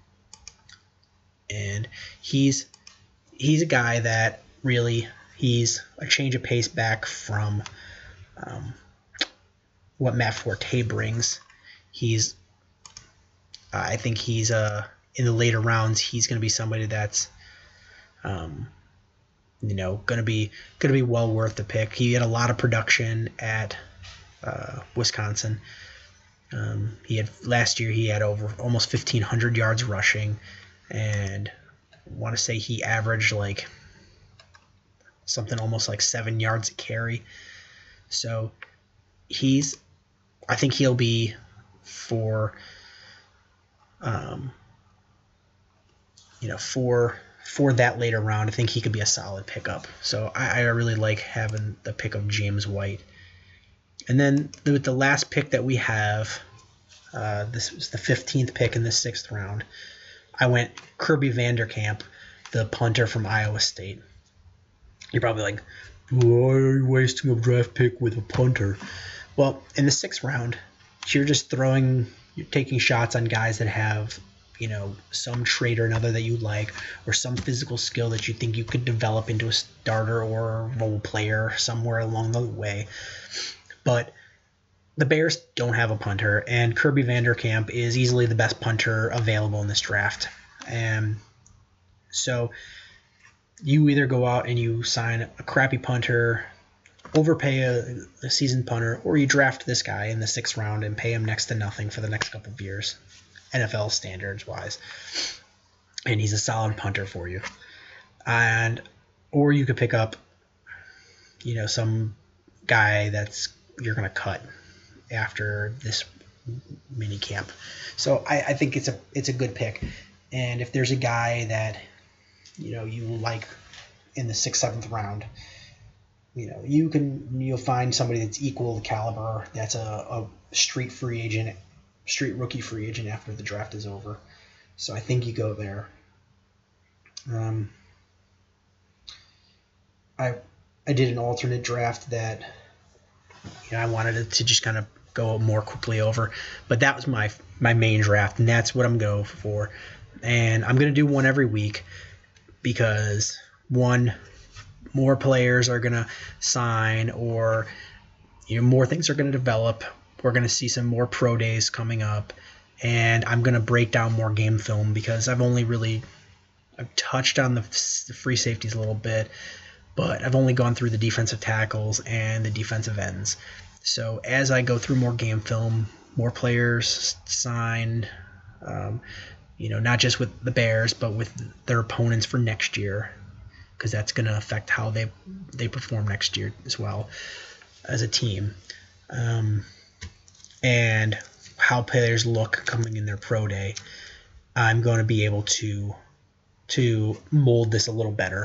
and he's he's a guy that really he's a change of pace back from um, what Matt Forte brings. He's uh, I think he's a in the later rounds, he's going to be somebody that's, um, you know, going to be going to be well worth the pick. He had a lot of production at uh, Wisconsin. Um, he had last year he had over almost fifteen hundred yards rushing, and I want to say he averaged like something almost like seven yards a carry. So he's, I think he'll be for. Um, You know, for for that later round, I think he could be a solid pickup. So I, I really like having the pick of James White. And then with the last pick that we have, uh, this was the fifteenth pick in the sixth round, I went Kirby Vanderkamp, the punter from Iowa State. You're probably like, why are you wasting a draft pick with a punter? Well, in the sixth round, you're just throwing, you're taking shots on guys that have you know, some trait or another that you like, or some physical skill that you think you could develop into a starter or role player somewhere along the way. But the Bears don't have a punter, and Kirby Vanderkamp is easily the best punter available in this draft. And so you either go out and you sign a crappy punter, overpay a, a seasoned punter, or you draft this guy in the sixth round and pay him next to nothing for the next couple of years, N F L standards wise, and he's a solid punter for you. And or you could pick up, you know, some guy that's you're gonna cut after this mini camp. So I, I think it's a it's a good pick. And if there's a guy that, you know, you like in the sixth, seventh round, you know, you can you'll find somebody that's equal caliber, that's a, a street free agent, street rookie free agent after the draft is over. So I think you go there. Um, I I did an alternate draft that, you know, I wanted it to just kind of go more quickly over, but that was my my main draft, and that's what I'm going for. And I'm going to do one every week because, one, more players are going to sign, or, you know, more things are going to develop. We're going to see some more pro days coming up, and I'm going to break down more game film because I've only really I've touched on the, the free safeties a little bit, but I've only gone through the defensive tackles and the defensive ends. So as I go through more game film, more players signed, um, you know, not just with the Bears, but with their opponents for next year, because that's going to affect how they they perform next year as well as a team, um, and how players look coming in their pro day. I'm going to be able to to mold this a little better,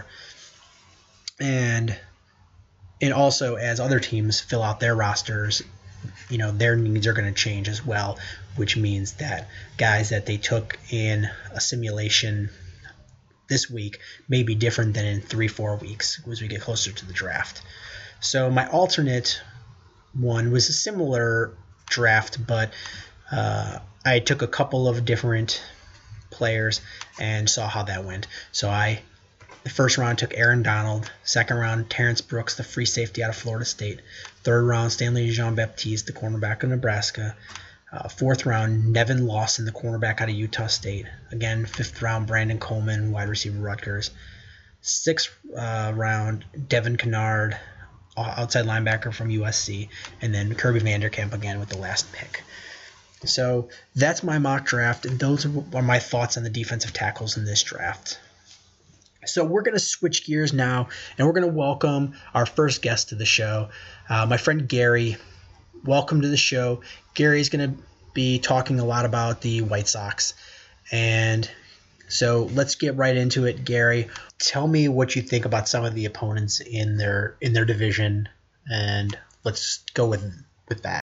and and also as other teams fill out their rosters, you know, their needs are going to change as well, which means that guys that they took in a simulation this week may be different than in three, four weeks as we get closer to the draft. So my alternate one was a similar draft, but uh, I took a couple of different players and saw how that went. So I, the first round, took Aaron Donald. Second round, Terrence Brooks, the free safety out of Florida State. Third round, Stanley Jean-Baptiste, the cornerback of Nebraska. Uh, fourth round, Nevin Lawson, the cornerback out of Utah State. Again, fifth round, Brandon Coleman, wide receiver, Rutgers. Sixth uh, round, Devin Kennard, outside linebacker from U S C. And then Kirby Vanderkamp again with the last pick. So that's my mock draft, and those are my thoughts on the defensive tackles in this draft. So we're going to switch gears now, and we're going to welcome our first guest to the show, uh, my friend Gary. Welcome to the show. Gary's going to be talking a lot about the White Sox. And so let's get right into it, Gary. Tell me what you think about some of the opponents in their in their division, and let's go with with that.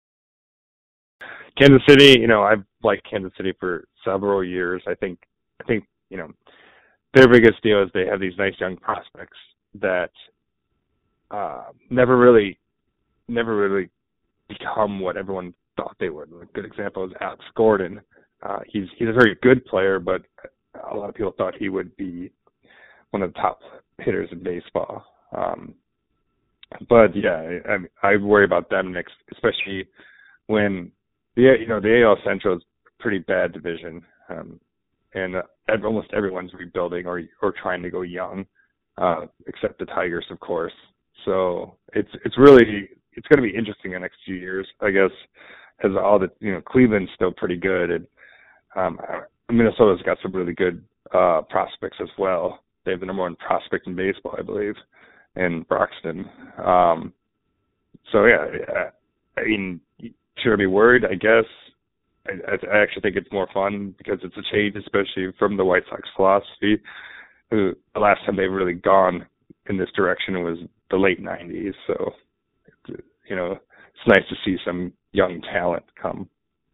Kansas City, you know, I've liked Kansas City for several years. I think, I think, you know, their biggest deal is they have these nice young prospects that uh, never really, never really become what everyone thought they would. A good example is Alex Gordon. Uh, he's he's a very good player, but a lot of people thought he would be one of the top hitters in baseball. Um, but yeah, I, I worry about them next, especially when the you know the A L Central is a pretty bad division. Um, And uh, almost everyone's rebuilding or or trying to go young, uh, except the Tigers, of course. So it's it's really it's going to be interesting the next few years, I guess, as all the you know Cleveland's still pretty good, and um, Minnesota's got some really good uh, prospects as well. They have the number one prospect in baseball, I believe, in Broxton. Um, so yeah, I mean, should I be worried? I guess. I, I actually think it's more fun because it's a change, especially from the White Sox philosophy. The last time they've really gone in this direction was the late nineties. So, you know, it's nice to see some young talent come.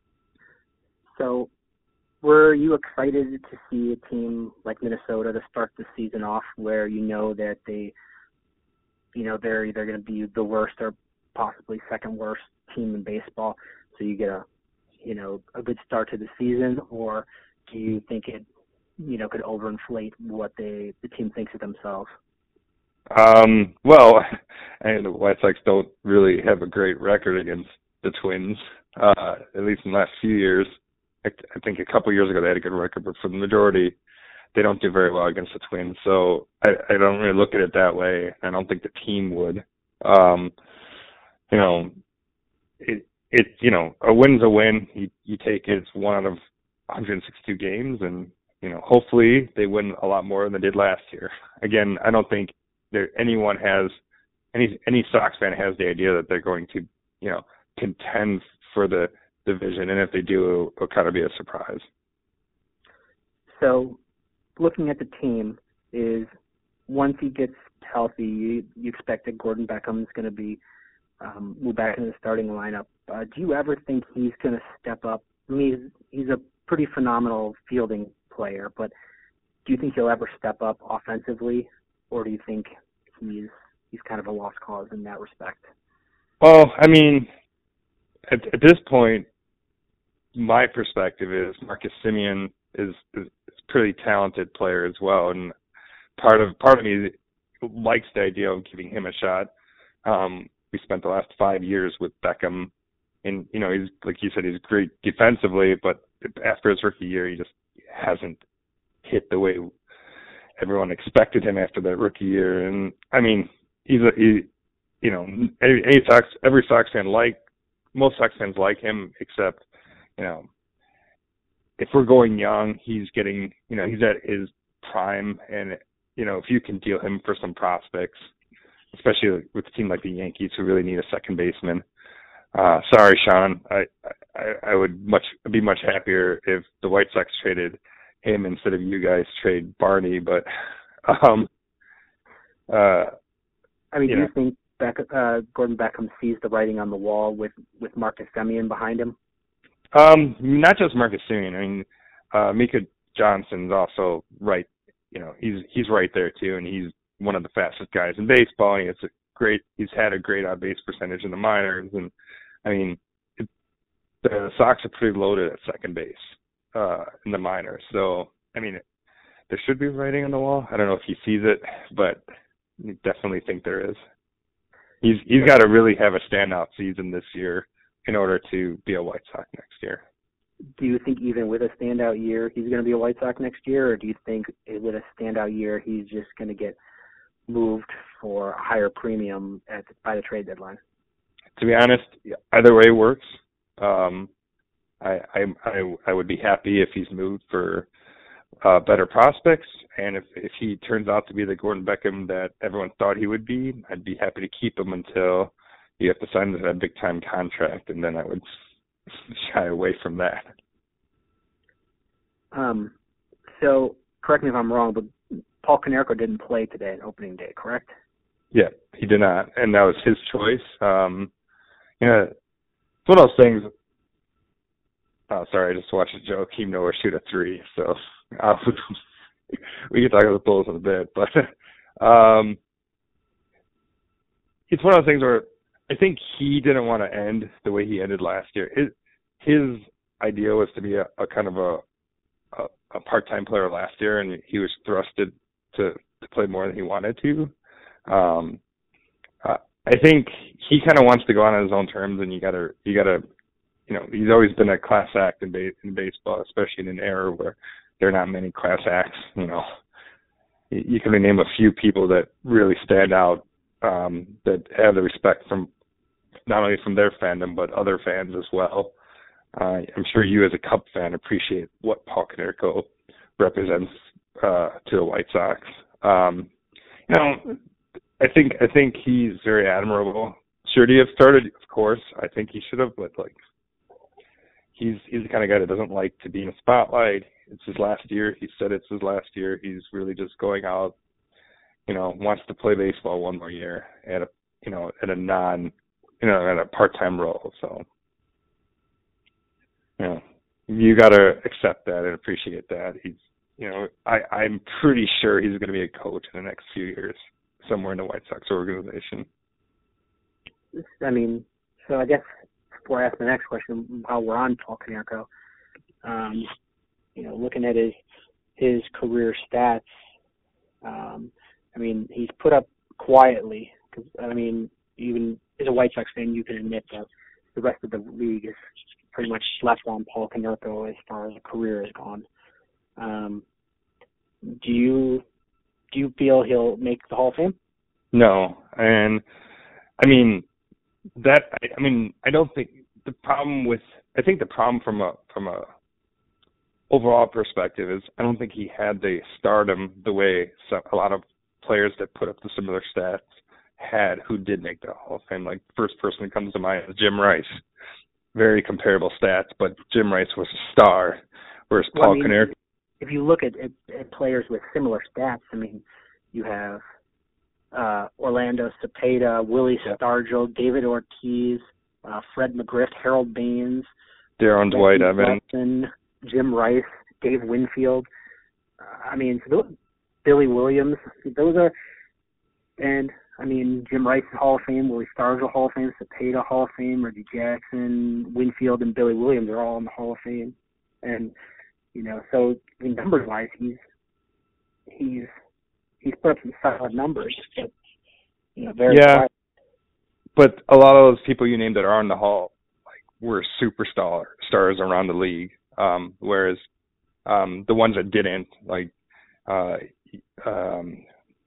So, were you excited to see a team like Minnesota to start the season off where you know that they, you know, they're either going to be the worst or possibly second worst team in baseball? So you get a you know, a good start to the season, or do you think it, you know, could overinflate what they the team thinks of themselves? Um, well, and the White Sox don't really have a great record against the Twins, uh, at least in the last few years. I, I think a couple years ago they had a good record, but for the majority, they don't do very well against the Twins. So I, I don't really look at it that way. I don't think the team would. Um, you know, it, it, you know, a win's a win. You, you take it. It's one out of one hundred sixty-two games, and, you know, hopefully they win a lot more than they did last year. Again, I don't think there anyone has, any any Sox fan has the idea that they're going to, you know, contend for the division, and if they do, it'll, it'll kind of be a surprise. So, looking at the team, is once he gets healthy, you, you expect that Gordon Beckham is going to be um, moved back into the starting lineup. Uh, do you ever think he's going to step up? I mean, he's, he's a pretty phenomenal fielding player, but do you think he'll ever step up offensively, or do you think he's he's kind of a lost cause in that respect? Well, I mean, at, at this point, my perspective is Marcus Semien is, is, is a pretty talented player as well, and part of part of me likes the idea of giving him a shot. Um, we spent the last five years with Beckham, and you know, he's like you said, he's great defensively, but after his rookie year, he just hasn't hit the way everyone expected him after that rookie year. And I mean, he's a he, you know, any, any Sox, every Sox fan like most Sox fans like him, except you know, if we're going young, he's getting, you know, he's at his prime, and you know, if you can deal him for some prospects, especially with a team like the Yankees who really need a second baseman. Uh, sorry, Sean, I, I I would much be much happier if the White Sox traded him instead of you guys trade Barney, but um, uh, I mean, do you you think Beck, uh, Gordon Beckham sees the writing on the wall with, with Marcus Semien behind him? Um, not just Marcus Semien. I mean, uh, Mika Johnson's also right. You know, he's he's right there too, and he's one of the fastest guys in baseball. And it's a great. He's had a great on base percentage in the minors, and I mean, it, the Sox are pretty loaded at second base uh, in the minors. So I mean, there should be writing on the wall. I don't know if he sees it, but I definitely think there is. He's he's got to really have a standout season this year in order to be a White Sox next year. Do you think even with a standout year, he's going to be a White Sox next year, or do you think with a standout year, he's just going to get moved for a higher premium at by the trade deadline? To be honest, either way works. Um, I, I I I would be happy if he's moved for uh, better prospects, and if if he turns out to be the Gordon Beckham that everyone thought he would be, I'd be happy to keep him until you have to sign that big time contract, and then I would shy away from that. Um, so correct me if I'm wrong, but Paul Konerko didn't play today on opening day, correct? Yeah, he did not, and that was his choice. Um, you know, it's one of those things. Oh, sorry, I just watched Joakim Noah shoot a three, so uh, we can talk about the Bulls in a bit, but um, it's one of those things where I think he didn't want to end the way he ended last year. His, his idea was to be a, a kind of a, a, a part-time player last year, and he was thrusted to, to play more than he wanted to. Um, uh, I think he kind of wants to go on his own terms, and you gotta, you gotta, you know, he's always been a class act in, ba- in baseball, especially in an era where there are not many class acts. You know, you, you can name a few people that really stand out, um, that have the respect from not only from their fandom, but other fans as well. Uh, I'm sure you as a Cub fan appreciate what Paul Konerko represents uh, to the White Sox. Um, you know, I think I think he's very admirable. Should he have started? Of course, I think he should have, but like, he's he's the kind of guy that doesn't like to be in a spotlight. It's his last year. He said it's his last year. He's really just going out, you know, wants to play baseball one more year at a, you know, at a non, you know, at a part-time role. So, you know, you got to accept that and appreciate that. He's, you know, I, I'm pretty sure he's going to be a coach in the next few years somewhere in the White Sox organization. I mean, so I guess before I ask the next question, while we're on Paul Konerko, um, you know, looking at his his career stats, um, I mean, he's put up quietly. Cause, I mean, even as a White Sox fan, you can admit that the rest of the league is pretty much slept on Paul Konerko as far as a career has gone. Um, do you do you feel he'll make the Hall of Fame? No, and I mean that. I, I mean, I don't think the problem with. I think the problem from a from a overall perspective is I don't think he had the stardom the way some, a lot of players that put up the similar stats had who did make the Hall of Fame. Like, first person that comes to mind is Jim Rice. Very comparable stats, but Jim Rice was a star, whereas well, Paul I mean, Konerko. If you look at, at, at players with similar stats, I mean, you have uh, Orlando Cepeda, Willie Stargell, David Ortiz, uh, Fred McGriff, Harold Baines, Darren Dwight Evans, Weston, Jim Rice, Dave Winfield. Uh, I mean, so those, Billy Williams. Those are, and I mean, Jim Rice Hall of Fame, Willie Stargell Hall of Fame, Cepeda Hall of Fame, Reggie Jackson, Winfield, and Billy Williams are all in the Hall of Fame. And you know, so I mean, numbers wise, he's he's he's put up some solid numbers. But, you know, very yeah. quiet. But a lot of those people you named that are in the Hall, like, were superstar stars around the league. Um, whereas um, the ones that didn't, like, uh, um,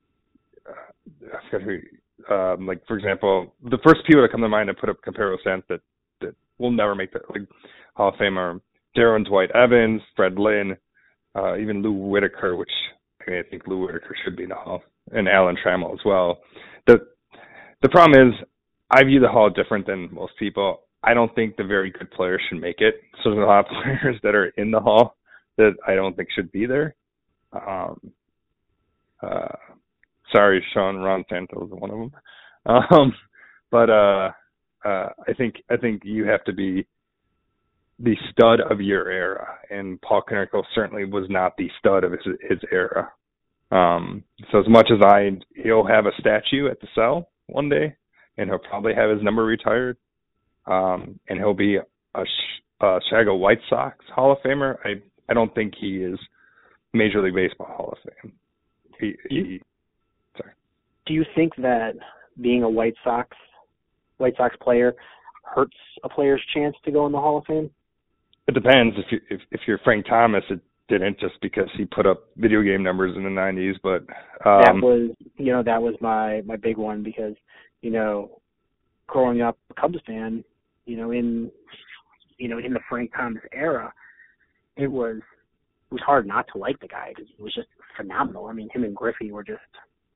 I forgot who, um, like, for example, the first people that come to mind that put up comparable stats that, that will never make the like, Hall of Fame are Darren Dwight Evans, Fred Lynn, uh, even Lou Whitaker, which I, mean, I think Lou Whitaker should be in the Hall, and Alan Trammell as well. The the problem is, I view the Hall different than most people. I don't think the very good players should make it. So there's a lot of players that are in the Hall that I don't think should be there. Um, uh, sorry, Sean, Ron Santos is one of them. Um, but uh, uh, I think I think you have to be the stud of your era, and Paul Konerko certainly was not the stud of his, his era. Um, so as much as I, he'll have a statue at the Cell one day, and he'll probably have his number retired, um, and he'll be a, a Chicago White Sox Hall of Famer. I I don't think he is Major League Baseball Hall of Fame. He, he, sorry. Do you think that being a White Sox White Sox player hurts a player's chance to go in the Hall of Fame? It depends. If you if, if you're Frank Thomas, it didn't, just because he put up video game numbers in the nineties. But um, that was you know that was my my big one, because you know growing up a Cubs fan, you know in you know in the Frank Thomas era, it was it was hard not to like the guy, because he was just phenomenal. I mean, him and Griffey were just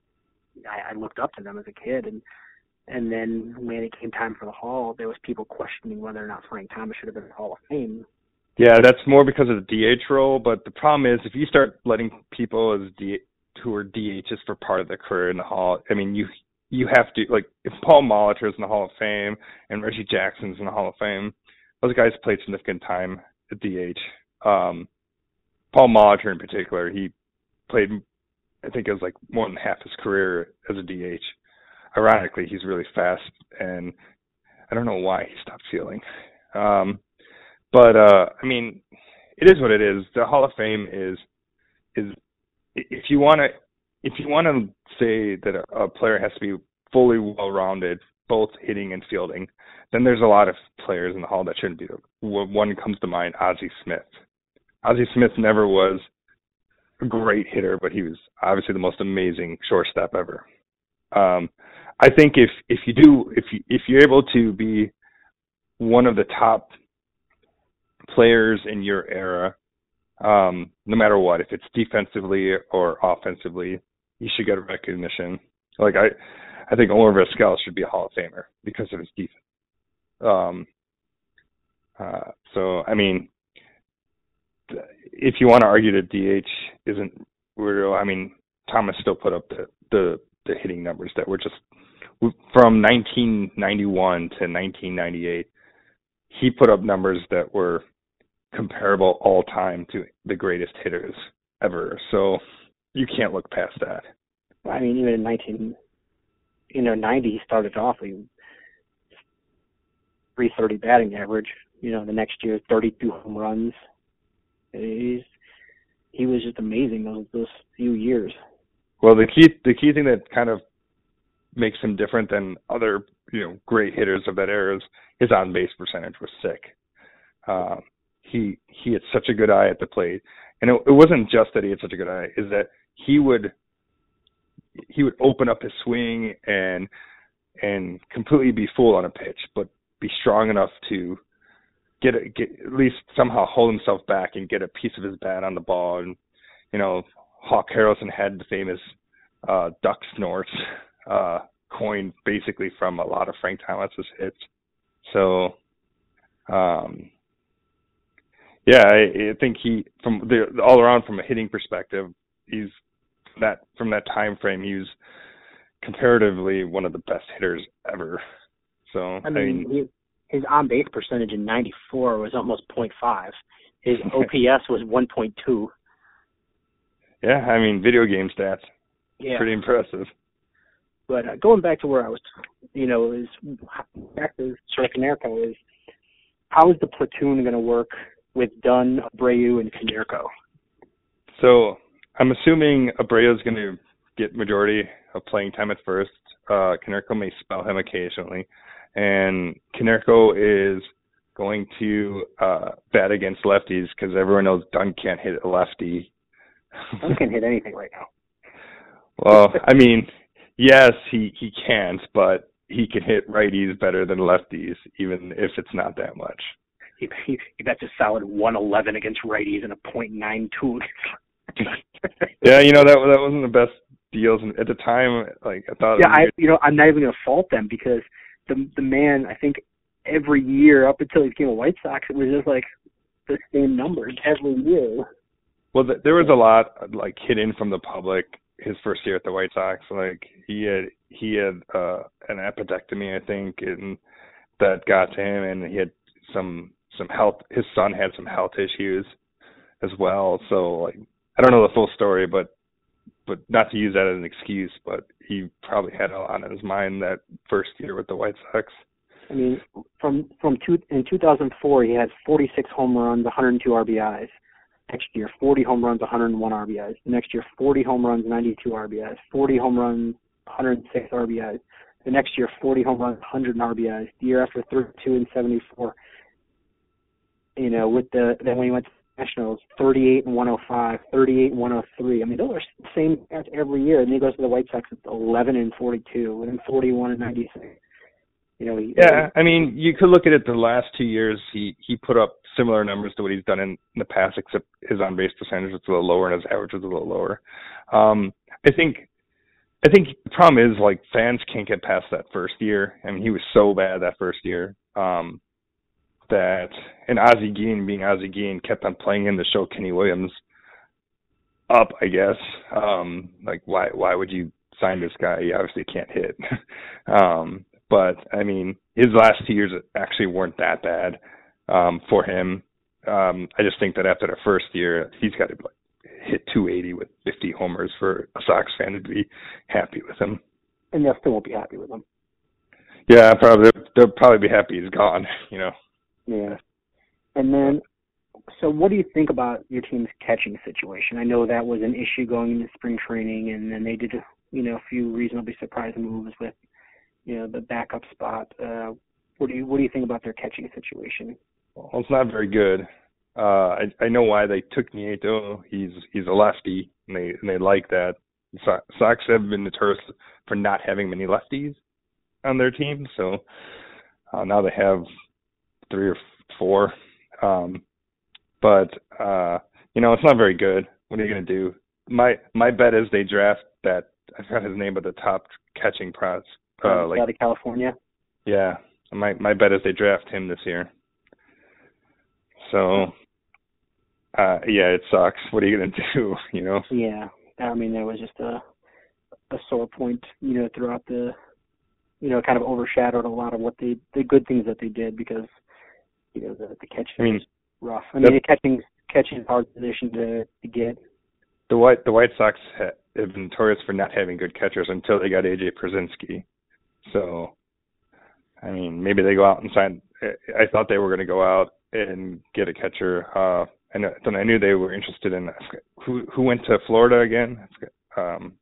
I, I looked up to them as a kid, and and then when it came time for the Hall, there was people questioning whether or not Frank Thomas should have been in the Hall of Fame. Yeah, that's more because of the D H role, but the problem is if you start letting people as D who are D Hs for part of their career in the Hall, I mean, you you have to, like, if Paul Molitor's in the Hall of Fame and Reggie Jackson's in the Hall of Fame, those guys played significant time at D H. Um, Paul Molitor in particular, he played, I think it was like more than half his career as a D H. Ironically, he's really fast, and I don't know why he stopped fielding. Um, But uh, I mean, it is what it is. The Hall of Fame is is if you want to if you want to say that a, a player has to be fully well-rounded, both hitting and fielding, then there's a lot of players in the Hall that shouldn't be there. One comes to mind, Ozzie Smith. Ozzie Smith never was a great hitter, but he was obviously the most amazing shortstop ever. Um, I think if if you do if you if you're able to be one of the top players in your era, um, no matter what, if it's defensively or offensively, you should get recognition. Like I, I think Omar Vizquel should be a Hall of Famer because of his defense. Um, uh, so I mean, if you want to argue that D H isn't real, I mean, Thomas still put up the the, the hitting numbers that were just from nineteen ninety-one to nineteen ninety-eight. He put up numbers that were comparable all time to the greatest hitters ever. So you can't look past that. I mean, even in nineteen, you know, ninety, he started off with three thirty batting average. You know, the next year, thirty-two home runs. He's he was just amazing those those few years. Well, the key the key thing that kind of makes him different than other, you know, great hitters of that era is his on base percentage was sick. Uh, he he had such a good eye at the plate, and it, it wasn't just that he had such a good eye; is that he would he would open up his swing and and completely be full on a pitch, but be strong enough to get, a, get at least somehow hold himself back and get a piece of his bat on the ball. And you know, Hawk Harrelson had the famous uh, duck snorts, uh, coined basically from a lot of Frank Thomas's hits. So, um, yeah, I, I think he from the all around from a hitting perspective, he's that from that time frame, he was comparatively one of the best hitters ever. So I mean, I mean his on base percentage in ninety-four was almost point five. His O P S was one point two. Yeah, I mean, video game stats. Yeah. Pretty impressive. But uh, going back to where I was, you know, is back to Sir Konerko is how is the platoon going to work with Dunn, Abreu, and Konerko? So I'm assuming Abreu's going to get majority of playing time at first. Uh, Konerko may spell him occasionally, and Konerko is going to uh, bat against lefties because everyone knows Dunn can't hit a lefty. Dunn can't hit anything right now. Well, I mean, yes, he, he can't, but he can hit righties better than lefties, even if it's not that much. He, he, that's a solid one eleven against righties and a point nine two. Yeah, you know, that that wasn't the best deals at the time. Like I thought. Yeah, I you know I'm not even going to fault them because the the man, I think every year up until he became a White Sox, it was just like the same numbers every year. Well, th- there was a lot like hidden from the public his first year at the White Sox. Like he had he had uh, an appendectomy, I think, and that got to him, and he had some some health. His son had some health issues as well. So like I don't know the full story, but but not to use that as an excuse, but he probably had a lot on his mind that first year with the White Sox. I mean, from from two, in two thousand four, he had forty-six home runs, one hundred two R B Is. Next year, forty home runs, one hundred one R B Is. The next year, forty home runs, ninety-two R B Is. forty home runs, one hundred six R B Is. The next year, forty home runs, one hundred R B Is. The year after, thirty-two and seventy-four. You know, with the then when he went to Nationals, thirty-eight and one oh five, thirty-eight and one oh three. I mean, those are the same stats every year. And then he goes to the White Sox, it's eleven and forty-two, and then forty-one and ninety-six. You know, he, yeah, I mean, you could look at it the last two years. He he put up similar numbers to what he's done in, in the past, except his on base percentage was a little lower and his average was a little lower. Um, I think I think the problem is like fans can't get past that first year. I mean, he was so bad that first year um, that and Ozzie Guillen being Ozzie Guillen kept on playing him to show Kenny Williams up. I guess um, like why why would you sign this guy? He obviously can't hit. um, But, I mean, his last two years actually weren't that bad um, for him. Um, I just think that after the first year, he's got to like, hit two eighty with fifty homers for a Sox fan to be happy with him. And they still won't be happy with him. Yeah, probably. They'll probably be happy he's gone, you know. Yeah. And then, so what do you think about your team's catching situation? I know that was an issue going into spring training, and then they did, you know, a few reasonably surprising moves with, you know, the backup spot. Uh, what do you what do you think about their catching situation? Well, it's not very good. Uh, I I know why they took Nieto. He's he's a lefty, and they and they like that. So, Sox have been notorious for not having many lefties on their team, so uh, now they have three or four. Um, but uh, you know, it's not very good. What are you going to do? My my bet is they draft that. I forgot his name, but the top catching prospect. Uh, like, out of California? Yeah. My my bet is they draft him this year. So, uh, yeah, it sucks. What are you going to do, you know? Yeah. I mean, there was just a a sore point, you know, throughout the, you know, kind of overshadowed a lot of what they, the good things that they did because, you know, the, the catching I mean, was rough. I mean, the catching, catching is a hard position to, to get. The White, the White Sox have been notorious for not having good catchers until they got A J Pierzynski. So, I mean, maybe they go out and sign. I thought they were going to go out and get a catcher uh, I know, then I knew they were interested in who who went to Florida again. Um,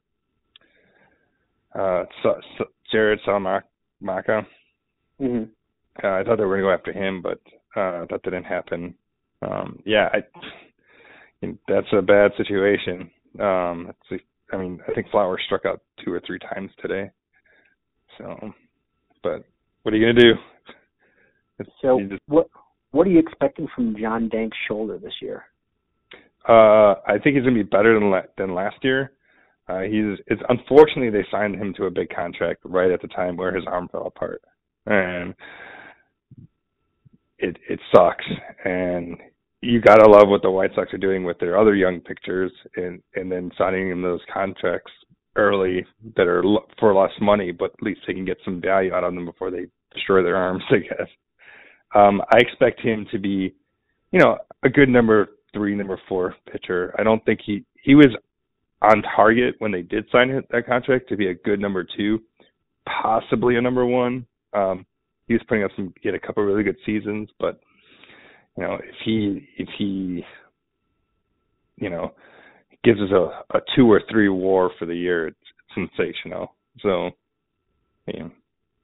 uh, so, so Jared Salamaca. Mm-hmm. Uh, I thought they were going to go after him, but uh, that didn't happen. Um, yeah, I, that's a bad situation. Um, it's, I mean, I think Flowers struck out two or three times today. So, but what are you going to do? It's, so just, what what are you expecting from John Dank's shoulder this year? Uh, I think he's going to be better than la- than last year. Uh, he's it's unfortunately they signed him to a big contract right at the time where his arm fell apart, and it it sucks. And you gotta love what the White Sox are doing with their other young pitchers, and and then signing them those contracts early that are l- for less money, but at least they can get some value out of them before they destroy their arms, I guess. Um, I expect him to be, you know, a good number three, number four pitcher. I don't think he, he was on target when they did sign that contract to be a good number two, possibly a number one. Um, he was putting up some, he had a couple of really good seasons, but, you know, if he, if he, you know, gives us a, a two or three war for the year, it's, it's sensational. So, you know,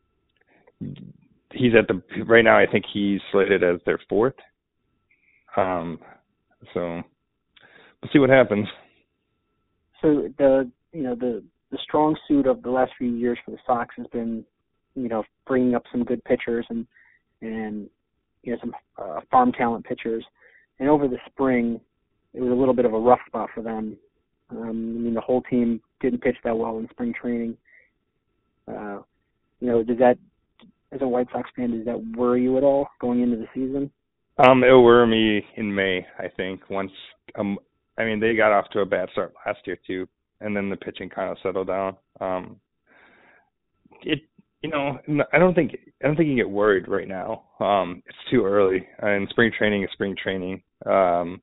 he's at the right now. I think he's slated as their fourth. Um, so we'll see what happens. So the you know the the strong suit of the last few years for the Sox has been, you know, bringing up some good pitchers and and you know some uh, farm talent pitchers. And over the spring, it was a little bit of a rough spot for them. Um, I mean, the whole team didn't pitch that well in spring training. Uh, you know, does that, as a White Sox fan, does that worry you at all going into the season? Um, it'll worry me in May, I think. Once, um, I mean, they got off to a bad start last year too, and then the pitching kind of settled down. Um, it, you know, I don't think I don't think you get worried right now. Um, it's too early, and spring training is spring training. Um,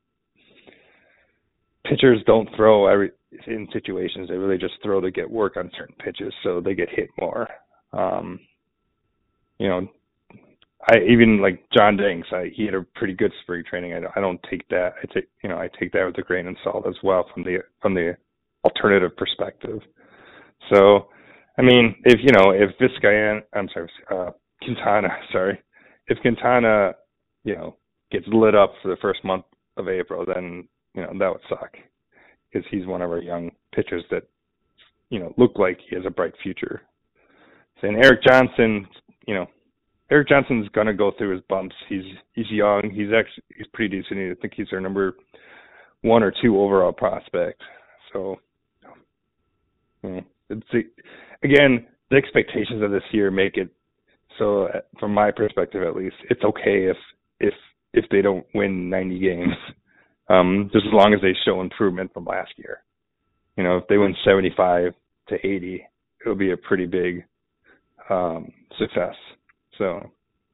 pitchers don't throw every in situations; they really just throw to get work on certain pitches, so they get hit more. Um, you know, I even like John Danks. I, he had a pretty good spring training. I don't, I don't take that. I take you know I take that with a grain of salt as well from the from the alternative perspective. So, I mean, if you know if Vizcaino, I'm sorry, uh, Quintana, sorry, if Quintana, you know, gets lit up for the first month of April, then you know that would suck because he's one of our young pitchers that you know look like he has a bright future. So, and Eric Johnson, you know. Eric Johnson's gonna go through his bumps. He's he's young. He's actually he's pretty decent. I think he's their number one or two overall prospect. So, you know, it's again the expectations of this year make it so. From my perspective, at least, it's okay if if if they don't win ninety games, um, just as long as they show improvement from last year. You know, if they win seventy-five to eighty, it'll be a pretty big um, success. So,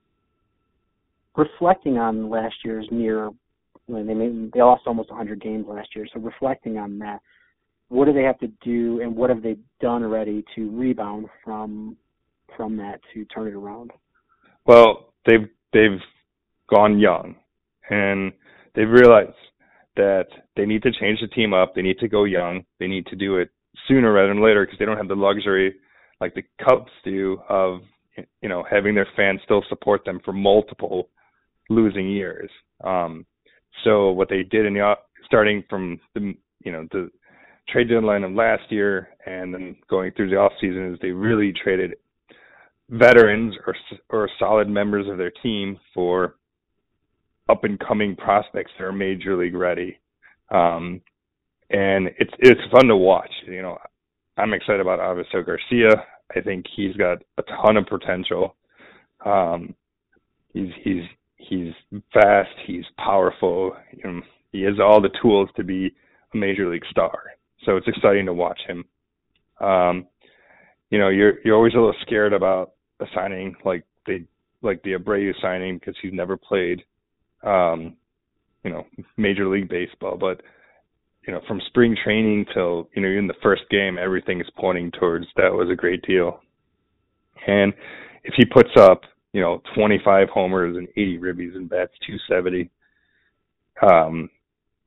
reflecting on last year's near, when they made, they lost almost one hundred games last year. So, reflecting on that, what do they have to do, and what have they done already to rebound from from that to turn it around? Well, they've they've gone young, and they've realized that they need to change the team up. They need to go young. They need to do it sooner rather than later because they don't have the luxury like the Cubs do of you know, having their fans still support them for multiple losing years. Um, so what they did in the starting from the you know the trade deadline of last year and then going through the off season is they really traded veterans or or solid members of their team for up and coming prospects that are major league ready. Um, and it's it's fun to watch. You know, I'm excited about Avisail Garcia. I think he's got a ton of potential. Um, he's he's he's fast. He's powerful. You know, he has all the tools to be a major league star. So it's exciting to watch him. Um, you know, you're you're always a little scared about a signing like the like the Abreu signing because he's never played, um, you know, major league baseball. But you know, from spring training till, you know, in the first game, everything is pointing towards that was a great deal. And if he puts up, you know, twenty-five homers and eighty ribbies and bats two seventy, um,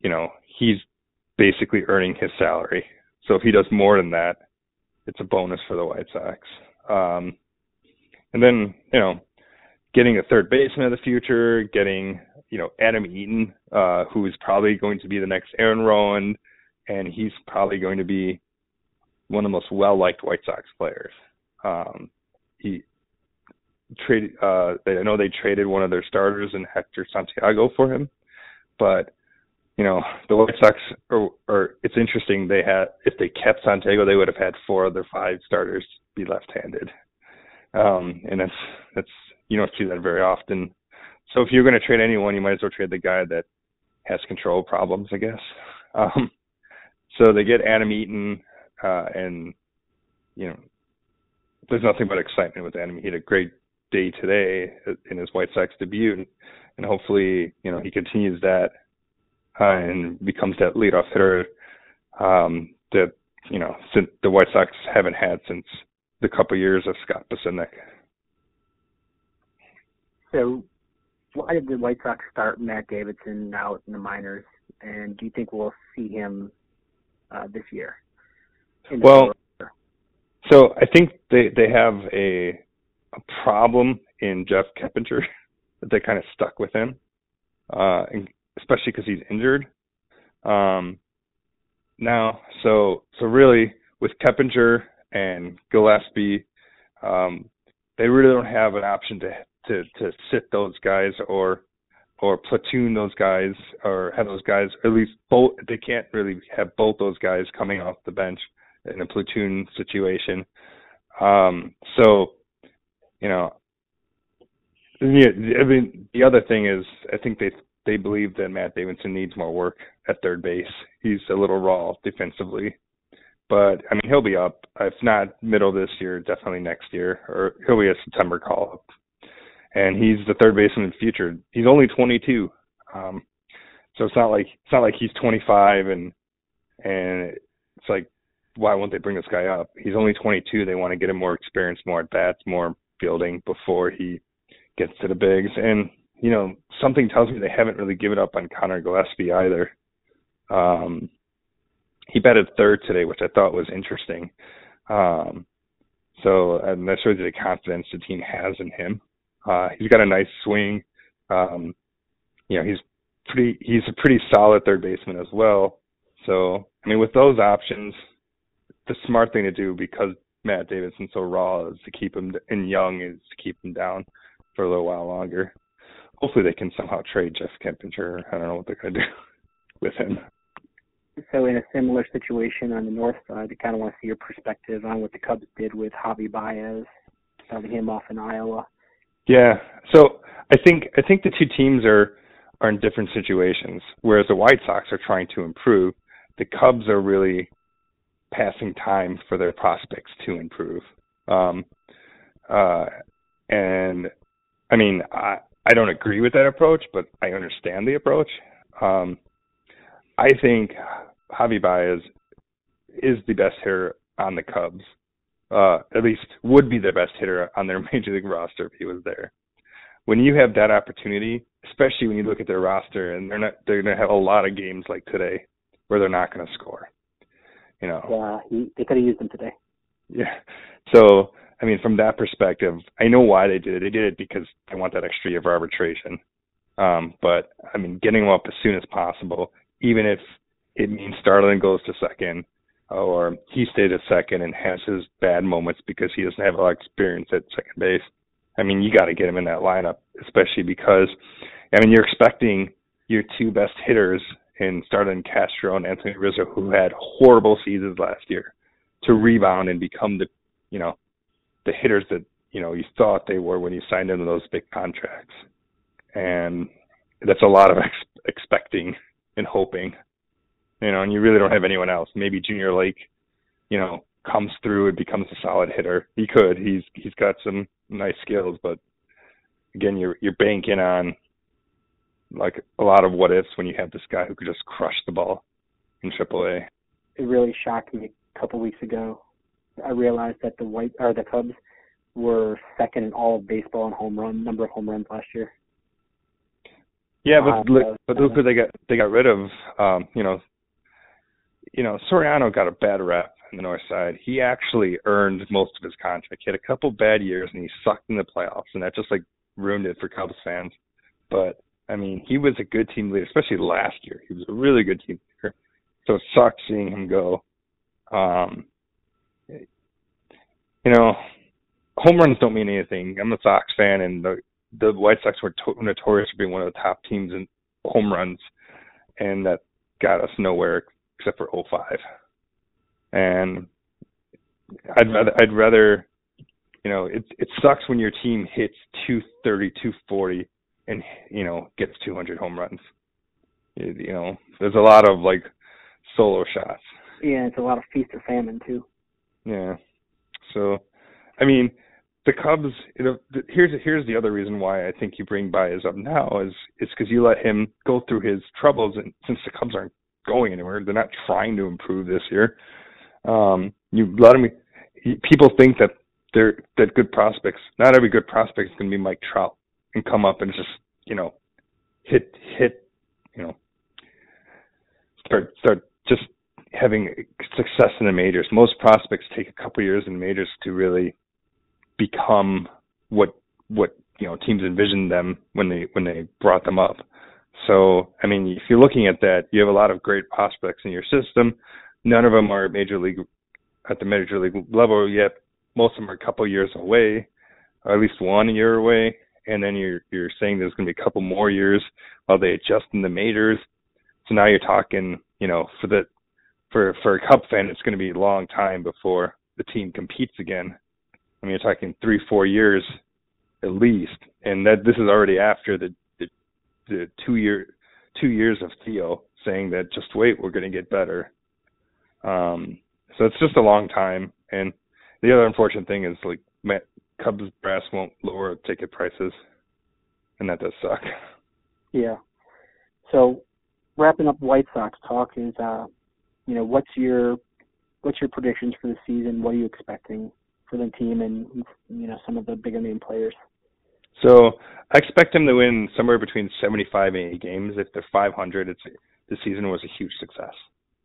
you know, he's basically earning his salary. So if he does more than that, it's a bonus for the White Sox. Um, and then, you know, getting a third baseman of the future, getting, you know, Adam Eaton, uh, who is probably going to be the next Aaron Rowand, and he's probably going to be one of the most well-liked White Sox players. Um, he traded, uh, I know they traded one of their starters in Hector Santiago for him, but, you know, the White Sox, or, or it's interesting, they had, if they kept Santiago, they would have had four of their five starters be left-handed. Um, and that's, that's, you don't see that very often. So if you're going to trade anyone, you might as well trade the guy that has control problems, I guess. Um, so they get Adam Eaton, uh, and, you know, there's nothing but excitement with Adam. He had a great day today in his White Sox debut, and, and hopefully, you know, he continues that uh, and becomes that leadoff hitter um, that, you know, since the White Sox haven't had since the couple years of Scott Basenek. So why did the White Sox start Matt Davidson out in the minors, and do you think we'll see him uh, this year? Well, so I think they, they have a, a problem in Jeff Keppinger that they kind of stuck with him, uh, and especially because he's injured. Um, now, so so really with Keppinger and Gillespie, um, they really don't have an option to to to sit those guys or or platoon those guys or have those guys, at least both. They can't really have both those guys coming off the bench in a platoon situation. Um, so, you know, yeah, I mean, the other thing is I think they they believe that Matt Davidson needs more work at third base. He's a little raw defensively. But, I mean, he'll be up. If not middle of this year, definitely next year. Or he'll be a September call-up. And he's the third baseman in the future. He's only twenty-two. Um, so it's not like it's not like he's twenty-five and and it's like, why won't they bring this guy up? He's only twenty-two. They want to get him more experience, more at-bats, more fielding before he gets to the bigs. And, you know, something tells me they haven't really given up on Connor Gillespie either. Um, he batted third today, which I thought was interesting. Um, so and that shows you the confidence the team has in him. Uh, he's got a nice swing. Um, you know, he's pretty. He's a pretty solid third baseman as well. So, I mean, with those options, the smart thing to do, because Matt Davidson's so raw, is to keep him, and young is to keep him down for a little while longer. Hopefully, they can somehow trade Jeff Keppinger. I don't know what they're gonna do with him. So, in a similar situation on the north side, I kind of want to see your perspective on what the Cubs did with Javi Baez, starting him off in Iowa. Yeah, so I think I think the two teams are are in different situations. Whereas the White Sox are trying to improve, the Cubs are really passing time for their prospects to improve. Um, uh, and I mean, I I don't agree with that approach, but I understand the approach. Um, I think Javi Baez is the best hitter on the Cubs. Uh, at least would be the best hitter on their major league roster if he was there. When you have that opportunity, especially when you look at their roster, and they're not, they're going to have a lot of games like today where they're not going to score. You know. Yeah, he, they could have used him today. Yeah. So, I mean, from that perspective, I know why they did it. They did it because they want that extra year of arbitration. Um, but I mean, getting him up as soon as possible, even if it means Starlin goes to second, or he stayed at second and has his bad moments because he doesn't have a lot of experience at second base. I mean, you got to get him in that lineup, especially because, I mean, you're expecting your two best hitters in Starlin Castro and Anthony Rizzo, who had horrible seasons last year, to rebound and become the, you know, the hitters that, you know, you thought they were when you signed into those big contracts. And that's a lot of ex- expecting and hoping. You know, and you really don't have anyone else. Maybe Junior Lake, you know, comes through and becomes a solid hitter. He could. He's he's got some nice skills, but again, you're you're banking on like a lot of what ifs when you have this guy who could just crush the ball in triple A. It really shocked me a couple weeks ago. I realized that the White or the Cubs were second in all of baseball in home run number of home runs last year. Yeah, but Uh, look, but look who they got. They got rid of. Um, you know, you know, Soriano got a bad rep in the North Side. He actually earned most of his contract. He had a couple bad years, and he sucked in the playoffs, and that just like ruined it for Cubs fans. But I mean, he was a good team leader, especially last year. He was a really good team leader. So it sucked seeing him go. Um, you know, home runs don't mean anything. I'm a Sox fan, and the the White Sox were to- notorious for being one of the top teams in home runs, and that got us nowhere except for oh five. And I'd rather, I'd rather, you know, it it sucks when your team hits two thirty, two forty, and you know gets two hundred home runs. You, you know, there's a lot of like solo shots. Yeah, it's a lot of feast or famine too. Yeah. So, I mean, the Cubs. You know, the, here's here's the other reason why I think you bring Baez up now is is because you let him go through his troubles, and since the Cubs aren't going anywhere, they're not trying to improve this year. Um, you let him. He, people think that they're that good prospects. Not every good prospect is going to be Mike Trout and come up and just you know hit hit you know start start just having success in the majors. Most prospects take a couple years in the majors to really become what what you know teams envisioned them when they when they brought them up. So I mean, if you're looking at that, you have a lot of great prospects in your system. None of them are major league at the major league level yet. Most of them are a couple years away, or at least one year away. And then you're you're saying there's going to be a couple more years while they adjust in the majors. So now you're talking, you know, for the for for a Cub fan, it's going to be a long time before the team competes again. I mean, you're talking three, four years at least, and that this is already after the the, the two year two years of Theo saying that just wait, we're going to get better. Um, so it's just a long time, and the other unfortunate thing is like Cubs brass won't lower ticket prices, and that does suck. Yeah. So wrapping up White Sox talk is, uh, you know, what's your what's your predictions for the season? What are you expecting for the team and, you know, some of the bigger name players? So I expect them to win somewhere between seventy-five and eighty games. If they're five hundred, it's the season was a huge success.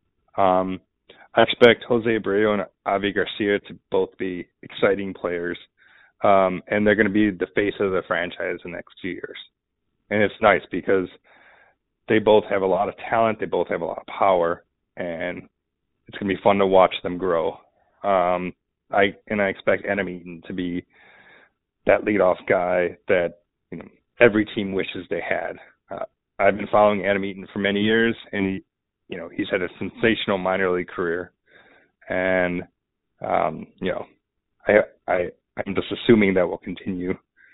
Um, I expect Jose Abreu and Avi Garcia to both be exciting players, um, and they're going to be the face of the franchise in the next few years. And it's nice because they both have a lot of talent, they both have a lot of power, and it's going to be fun to watch them grow. Um, I and I expect Adam Eaton to be that leadoff guy that you know every team wishes they had. Uh, I've been following Adam Eaton for many years, and he, you know, he's had a sensational minor league career, and um, you know, I I I'm just assuming that will continue.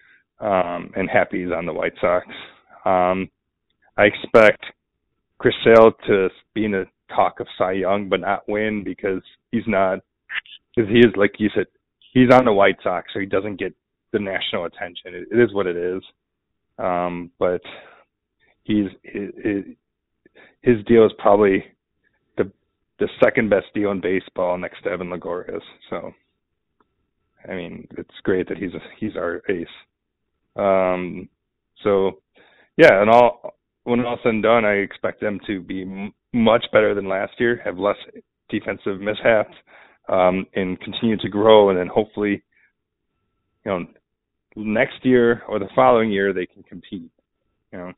Um, and happy he's on the White Sox. Um, I expect Chris Sale to be in the talk of Cy Young, but not win because he's not. Because he is, like you said, he's on the White Sox, so he doesn't get the national attention. It, it is what it is. Um, but he's his, his deal is probably the the second best deal in baseball next to Evan Lagoria's. So, I mean, it's great that he's a, he's our ace. Um, so, yeah, and all when all said and done, I expect them to be m- much better than last year, have less defensive mishaps, um, and continue to grow, and then hopefully, you know, next year or the following year they can compete, you know.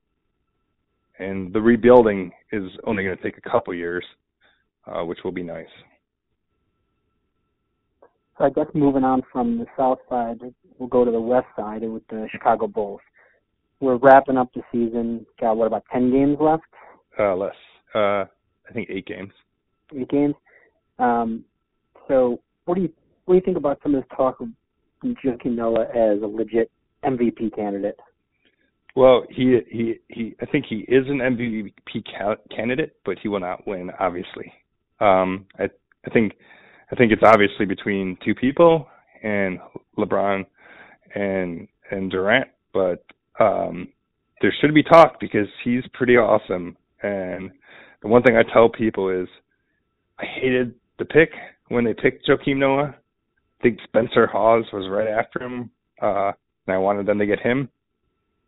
And the rebuilding is only going to take a couple years, uh, which will be nice. So I guess moving on from the south side, we'll go to the west side with the Chicago Bulls. We're wrapping up the season. Got, what, about ten games left? Uh, less. Uh, I think eight games. Eight games. Um, so what do you what do you think about some of this talk of Joakim Noah as a legit M V P candidate? Well, he he he. I think he is an M V P ca- candidate, but he will not win. Obviously, um, I I think I think it's obviously between two people, and LeBron and and Durant. But um, there should be talk because he's pretty awesome. And the one thing I tell people is, I hated the pick when they picked Joakim Noah. I think Spencer Hawes was right after him, uh, and I wanted them to get him.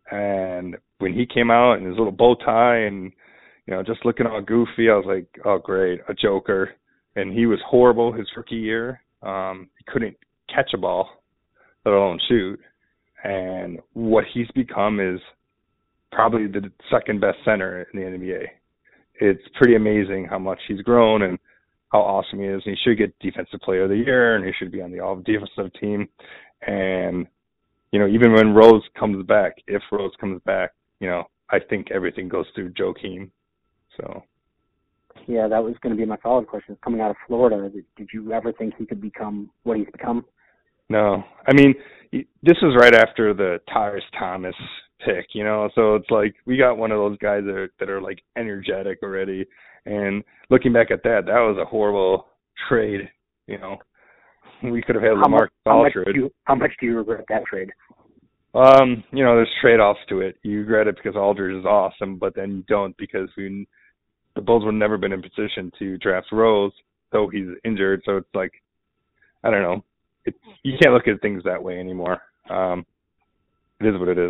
And when he came out in his little bow tie and, you know, just looking all goofy, I was like, oh, great, a joker. And he was horrible his rookie year. Um, he couldn't catch a ball, let alone shoot. And what he's become is probably the second best center in the N B A. It's pretty amazing how much he's grown and how awesome he is. And he should get Defensive Player of the Year, and he should be on the all-defensive team. And, you know, even when Rose comes back, if Rose comes back, you know, I think everything goes through Joakim. So. Yeah, that was going to be my follow-up question. Coming out of Florida, did you ever think he could become what he's become? No. I mean, this is right after the Tyrese Thomas pick, you know, so it's like we got one of those guys that are, that are like energetic already. And looking back at that, that was a horrible trade, you know. We could have had Lamar Aldridge. How much do you regret that trade? Um, you know, there's trade-offs to it. You regret it because Aldridge is awesome, but then you don't because we, the Bulls would never been in position to draft Rose, though he's injured. So it's like, I don't know. It's, you can't look at things that way anymore. Um, it is what it is.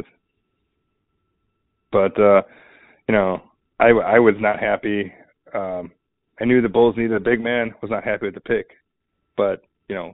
But, uh, you know, I, I was not happy. Um, I knew the Bulls needed a big man, was not happy with the pick. But, you know,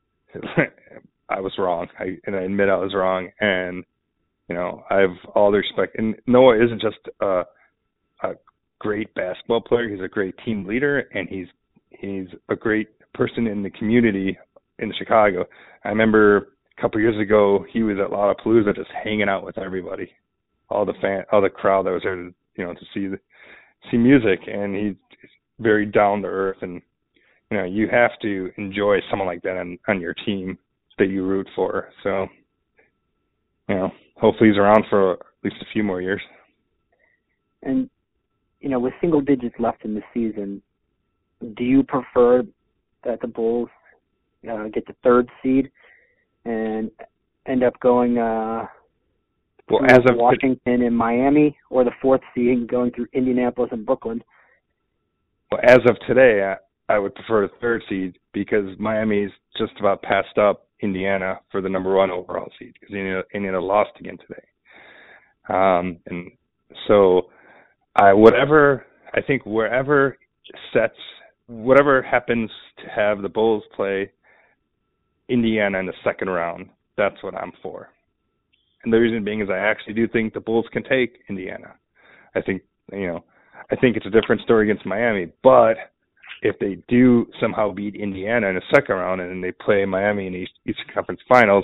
I was wrong. I, and I admit I was wrong. And, you know, I have all the respect. And Noah isn't just a, a great basketball player. He's a great team leader, and he's he's a great person in the community in Chicago. I remember a couple of years ago, he was at Lollapalooza just hanging out with everybody, all the fan, all the crowd that was there to, you know, to see the, see music. And he's very down to earth. And, you know, you have to enjoy someone like that on, on your team that you root for. So, you know, hopefully he's around for at least a few more years. And, you know, with single digits left in the season, do you prefer that the Bulls uh, get the third seed and end up going uh, well, as of Washington and Miami, or the fourth seed going through Indianapolis and Brooklyn? Well, as of today, I, I would prefer the third seed because Miami's just about passed up Indiana for the number one overall seed because Indiana, Indiana lost again today. Um, and so I, whatever, I think wherever sets, whatever happens to have the Bulls play Indiana in the second round, that's what I'm for. And the reason being is I actually do think the Bulls can take Indiana. I think, you know, I think it's a different story against Miami, but if they do somehow beat Indiana in the second round and they play Miami in the East, Eastern Conference Finals,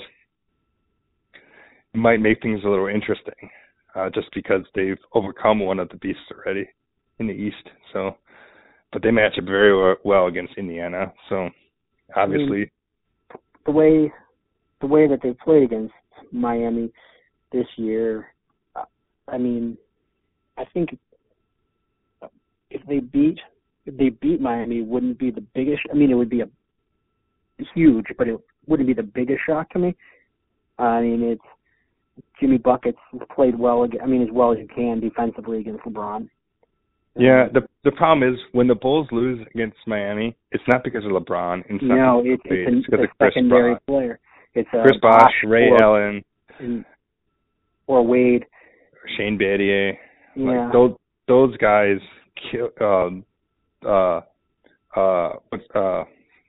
it might make things a little interesting, uh, just because they've overcome one of the beasts already in the East. So, but they match up very well against Indiana. So, obviously, I mean, the way the way that they played against Miami this year, I mean, I think if they beat if they beat Miami, it wouldn't be the biggest. I mean, it would be a huge, but it wouldn't be the biggest shock to me. I mean, it's Jimmy Buckets played well. I mean, as well as you can defensively against LeBron. Yeah, the the problem is when the Bulls lose against Miami, it's not because of LeBron. It's not no, it's, it's, it's a, because a of Chris secondary Bosh. player. It's uh, Chris Bosh, Bosh Ray or, Allen, and, or Wade, Shane Battier. Yeah, like those those guys kill. Um, uh, uh, uh,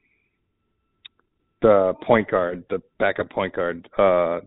the point guard, the backup point guard. Uh,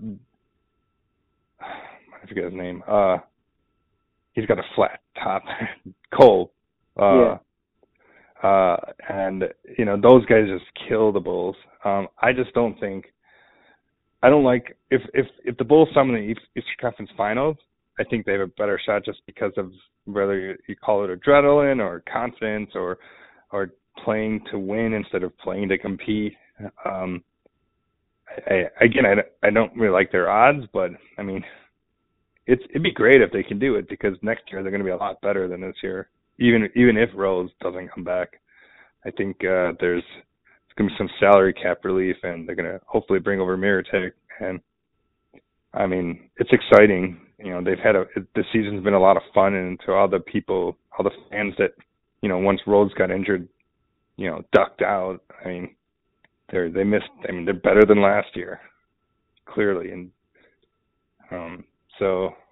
I forget his name. Uh, he's got a flat top. Cole. Uh, yeah. Uh, and, you know, those guys just kill the Bulls. Um, I just don't think, I don't like, if, if, if the Bulls summon the Eastern Conference Finals, I think they have a better shot just because of whether you, you call it adrenaline or confidence or, or playing to win instead of playing to compete. Um, I, again, I, I don't really like their odds, but I mean, it's, it'd be great if they can do it because next year they're going to be a lot better than this year. Even even if Rose doesn't come back, I think uh, there's, there's going to be some salary cap relief, and they're going to hopefully bring over Mirotic. And I mean, it's exciting. You know, they've had a the season's been a lot of fun, and to all the people, all the fans that, you know, once Rose got injured, you know, ducked out. I mean, they're they missed. I mean, they're better than last year, clearly, and um, so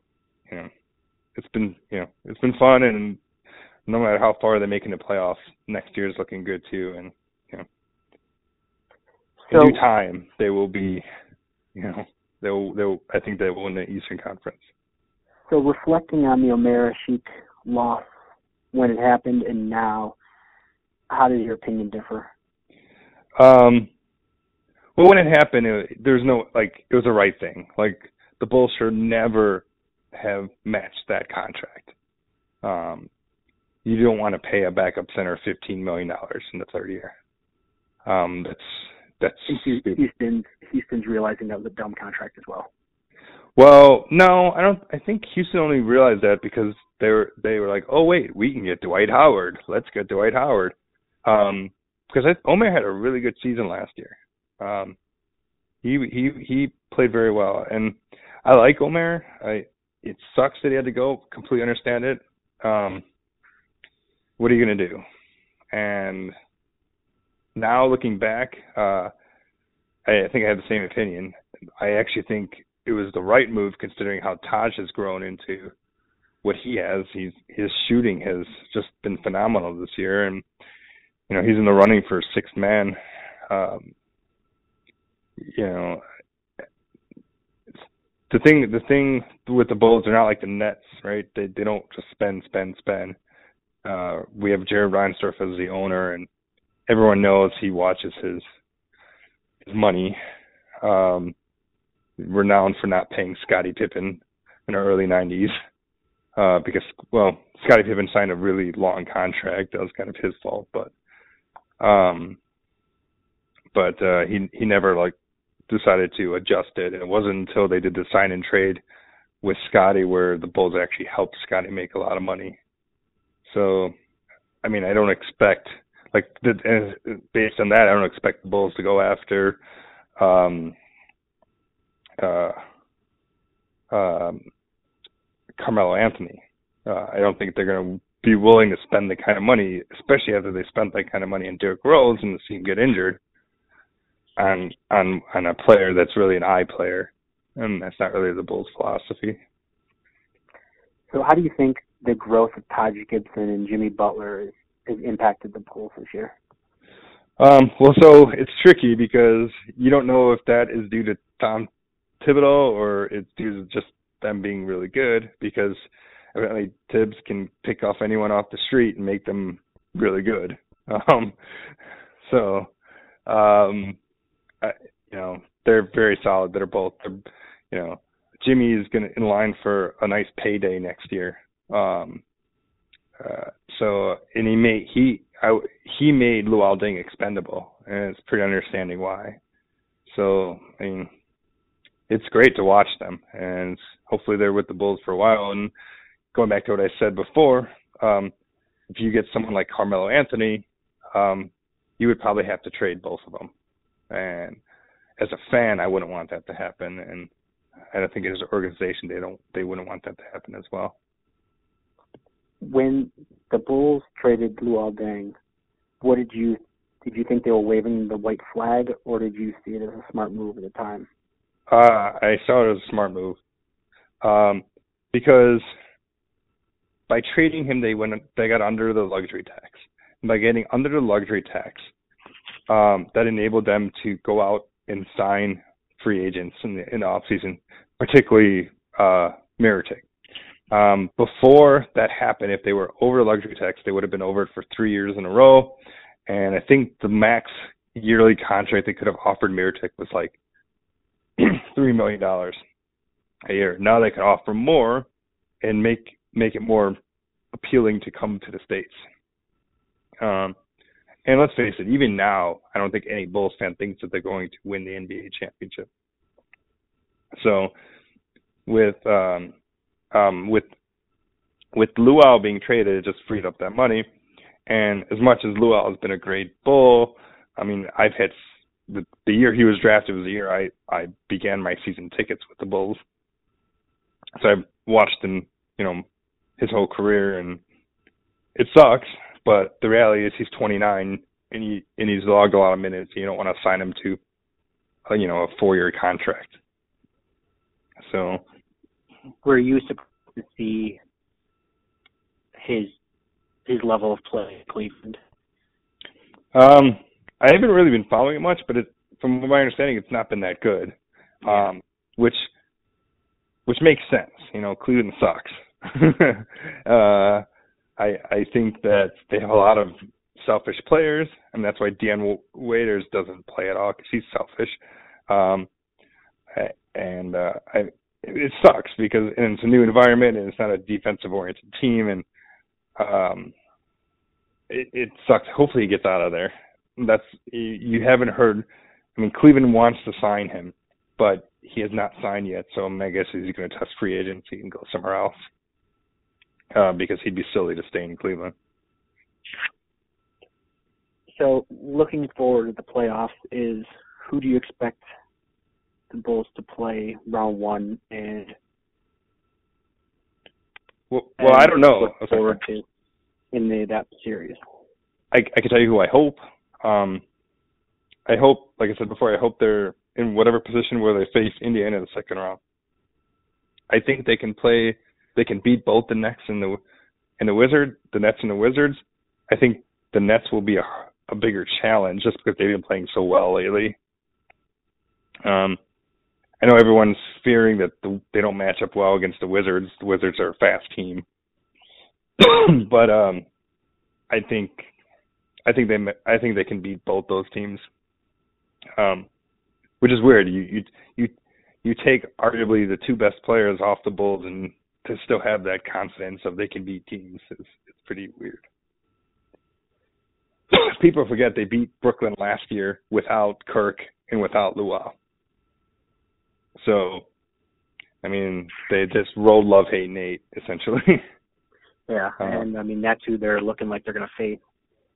you know, it's been you know it's been fun, and no matter how far they make in the playoffs, next year is looking good too. And you know, So, in due time, they will be, you know, they'll they'll I think they will win the Eastern Conference. so reflecting on the Omer Asik loss when it happened and now, how does your opinion differ? Um, well, when it happened, it, there's no like it was the right thing. Like the Bulls should never have matched that contract. Um, you don't want to pay a backup center fifteen million dollars in the third year. Um, that's that's stupid. Houston's Houston's realizing that was a dumb contract as well. Well, no, I don't. I think Houston only realized that because they were they were like, oh wait, we can get Dwight Howard. Let's get Dwight Howard. Um, because I, Omer had a really good season last year. Um, he he he played very well, and I like Omer. I it sucks that he had to go. Completely understand it. Um, what are you gonna do? And now looking back, uh, I, I think I have the same opinion. I actually think it was the right move considering how Taj has grown into what he has. He's his shooting has just been phenomenal this year, and you know he's in the running for sixth man. Um, you know, the thing the thing with the Bulls, they're not like the Nets, right? They they don't just spend spend spend. Uh, we have Jared Reinsdorf as the owner, and everyone knows he watches his his money. Um, renowned for not paying Scottie Pippen in the early nineties uh, because, well, Scottie Pippen signed a really long contract. That was kind of his fault, but um, but uh, he he never like decided to adjust it. And it wasn't until they did the sign and trade with Scottie where the Bulls actually helped Scottie make a lot of money. So, I mean, I don't expect like the, based on that, I don't expect the Bulls to go after. Um, Uh, um, Carmelo Anthony. Uh, I don't think they're going to be willing to spend the kind of money, especially after they spent that kind of money on Derrick Rose and see him get injured, on on on a player that's really an eye player, and that's not really the Bulls' philosophy. So, how do you think the growth of Taj Gibson and Jimmy Butler has, has impacted the Bulls this year? Um, well, so it's tricky because you don't know if that is due to Tom Thibodeau or it's due to just them being really good, because evidently Tibbs can pick off anyone off the street and make them really good. Um, so, um, I, you know, they're very solid. They're both, they're, you know, Jimmy is going to in line for a nice payday next year. Um, uh, so, and he made, he, I, he made Luol Deng expendable, and it's pretty understanding why. So, I mean, it's great to watch them, and hopefully they're with the Bulls for a while. And going back to what I said before, um, if you get someone like Carmelo Anthony, um, you would probably have to trade both of them. And as a fan, I wouldn't want that to happen, and I don't think as an organization they don't they wouldn't want that to happen as well. When the Bulls traded Luol Deng, what did you did you think they were waving the white flag, or did you see it as a smart move at the time? Uh, I saw it as a smart move, um, because by trading him, they went they got under the luxury tax. And by getting under the luxury tax, um, that enabled them to go out and sign free agents in the, in the offseason, particularly uh, Mirotic. Um, before that happened, if they were over the luxury tax, they would have been over it for three years in a row. And I think the max yearly contract they could have offered Mirotic was like three million dollars a year. Now they can offer more and make make it more appealing to come to the States. Um, and let's face it, even now, I don't think any Bulls fan thinks that they're going to win the N B A championship. So with um, um, with with Luol being traded, it just freed up that money. And as much as Luol has been a great Bull, I mean, I've had the, the year he was drafted was the year I, I began my season tickets with the Bulls. So I've watched him, you know, his whole career, and it sucks, but the reality is he's twenty-nine and he and he's logged a lot of minutes. And you don't want to sign him to, a, you know, a four-year contract. So, Were you to see his his level of play in Cleveland? Um, I haven't really been following it much, but it, from my understanding, it's not been that good. Um, which which makes sense. You know, Cleveland sucks. uh, I I think that they have a lot of selfish players, and that's why Deion Waiters doesn't play at all, because he's selfish. Um, and uh, I, it sucks because and it's a new environment, and it's not a defensive-oriented team, and um, it, it sucks. Hopefully, he gets out of there. That's you haven't heard. I mean, Cleveland wants to sign him, but he has not signed yet. So my guess is he's going to test free agency and go somewhere else uh, because he'd be silly to stay in Cleveland. So looking forward to the playoffs, is who do you expect the Bulls to play round one and? Well, well and I don't know. Look forward to in the that series. I I can tell you who I hope. Um, I hope, like I said before, I hope they're in whatever position where they face Indiana in the second round. I think they can play, they can beat both the Nets and the and the Wizards, the Nets and the Wizards. I think the Nets will be a, a bigger challenge just because they've been playing so well lately. Um, I know everyone's fearing that the, they don't match up well against the Wizards. The Wizards are a fast team, but um, I think. I think they I think they can beat both those teams, um, which is weird. You you you you take arguably the two best players off the Bulls and to still have that confidence of they can beat teams is it's pretty weird. People forget they beat Brooklyn last year without Kirk and without Luau. So, I mean, they just rolled love, hate, Nate essentially. Yeah, um, and I mean that's who they're looking like they're going to face.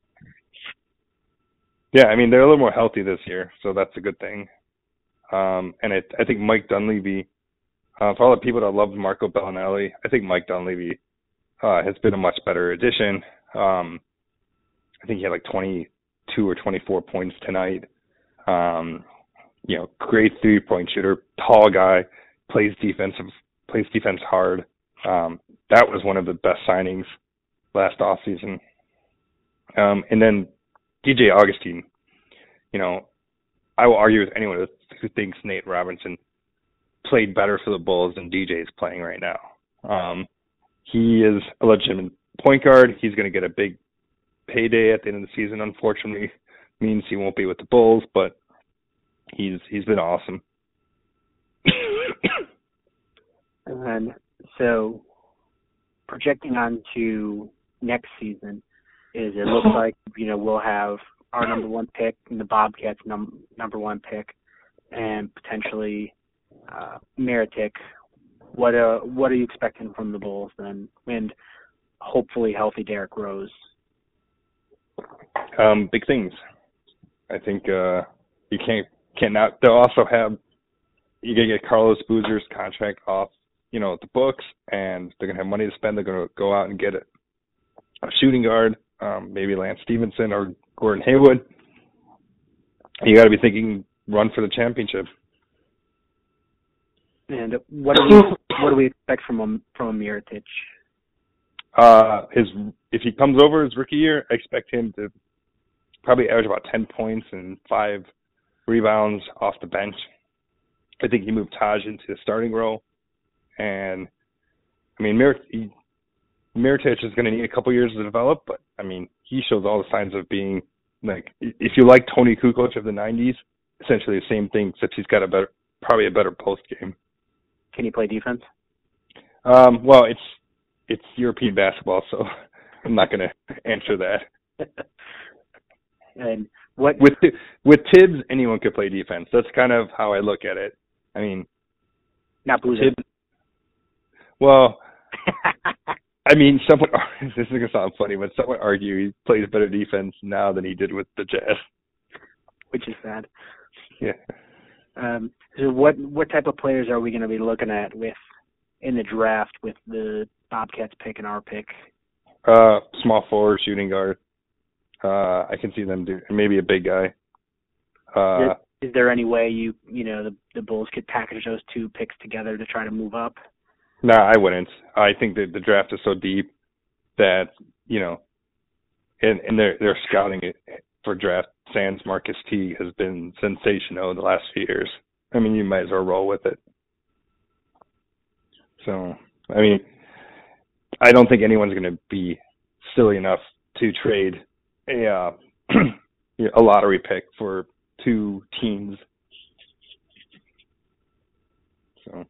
Yeah, I mean, they're a little more healthy this year, so that's a good thing. Um, and I, I think Mike Dunleavy, uh, for all the people that love Marco Bellinelli, I think Mike Dunleavy uh, has been a much better addition. Um, I think he had like twenty-two or twenty-four points tonight. Um, you know, great three-point shooter, tall guy, plays defensive, plays defense hard. Um, that was one of the best signings last offseason. Um, and then D J Augustine, you know, I will argue with anyone who thinks Nate Robinson played better for the Bulls than D J is playing right now. Um, he is a legitimate point guard. He's going to get a big payday at the end of the season. Unfortunately, means he won't be with the Bulls, but he's he's been awesome. And so, projecting on to next season. Is it looks like, you know, we'll have our number one pick and the Bobcats' num- number one pick and potentially uh, Meritic. What uh, what are you expecting from the Bulls then? And hopefully healthy Derrick Rose. Um, big things. I think uh, you can't cannot. They'll also have you gotta get Carlos Boozer's contract off, you know, the books, and they're gonna have money to spend. They're gonna go out and get it. A shooting guard. Um, maybe Lance Stevenson or Gordon Hayward. You got to be thinking run for the championship. And what do we what do we expect from a from a Mirotic? Uh, his if he comes over his rookie year, I expect him to probably average about ten points and five rebounds off the bench. I think he moved Taj into the starting role, and I mean Mirotic. Mirotic is going to need a couple years to develop, but, I mean, he shows all the signs of being, like, if you like Tony Kukoc of the nineties, essentially the same thing, except he's got a better, probably a better post game. Can he play defense? Um, well, it's it's European basketball, so I'm not going to answer that. And what with with Tibbs, anyone could play defense. That's kind of how I look at it. I mean, not Boozer. Tibbs, well. I mean, someone, this is going to sound funny, but someone argue he plays better defense now than he did with the Jazz. Which is sad. Yeah. Um, so what what type of players are we going to be looking at with in the draft with the Bobcats pick and our pick? Uh, small forward, shooting guard. Uh, I can see them do, maybe a big guy. Uh, is, is there any way you, you know, the, the Bulls could package those two picks together to try to move up? No, I wouldn't. I think that the draft is so deep that, you know, and, and their their scouting for draft sans Marcus Teague has been sensational the last few years. I mean, you might as well roll with it. So, I mean, I don't think anyone's going to be silly enough to trade a uh, a lottery pick for two teams. So.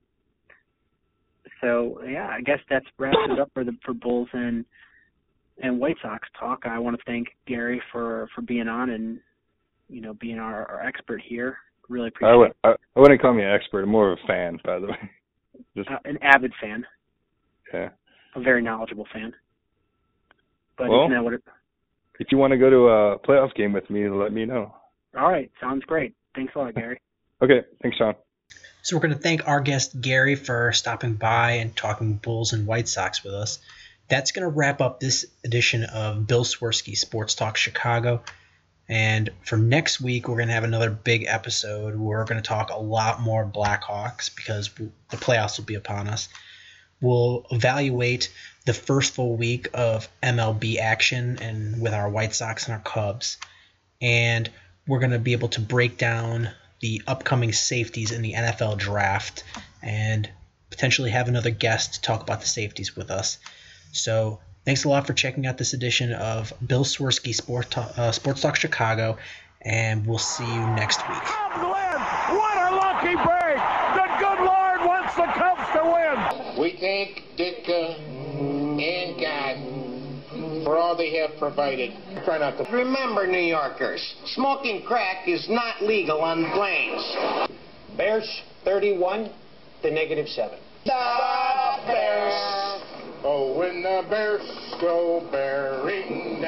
So yeah, I guess that's wraps it up for the for Bulls and and White Sox talk. I want to thank Gary for, for being on and you know being our, our expert here. Really appreciate I would, it. I, I wouldn't call me an expert. I'm more of a fan, by the way. Just uh, an avid fan. Yeah. A very knowledgeable fan. But well, isn't that what it? If you want to go to a playoff game with me, let me know. All right, sounds great. Thanks a lot, Gary. Okay, thanks, Sean. So we're going to thank our guest Gary for stopping by and talking Bulls and White Sox with us. That's going to wrap up this edition of Bill Swirsky Sports Talk Chicago. And for next week, we're going to have another big episode where we're going to talk a lot more Blackhawks because the playoffs will be upon us. We'll evaluate the first full week of M L B action and with our White Sox and our Cubs. And we're going to be able to break down the upcoming safeties in the N F L draft and potentially have another guest to talk about the safeties with us. So thanks a lot for checking out this edition of Bill Swirsky Sport Talk, uh, Sports Talk Chicago, and we'll see you next week. What a lucky break! The good Lord wants the Cubs to win. We thank Ditka and God for all they have provided. Try not to. Remember, New Yorkers, smoking crack is not legal on planes. Bears thirty-one to negative seven. The Bears. Oh, when the Bears go bearing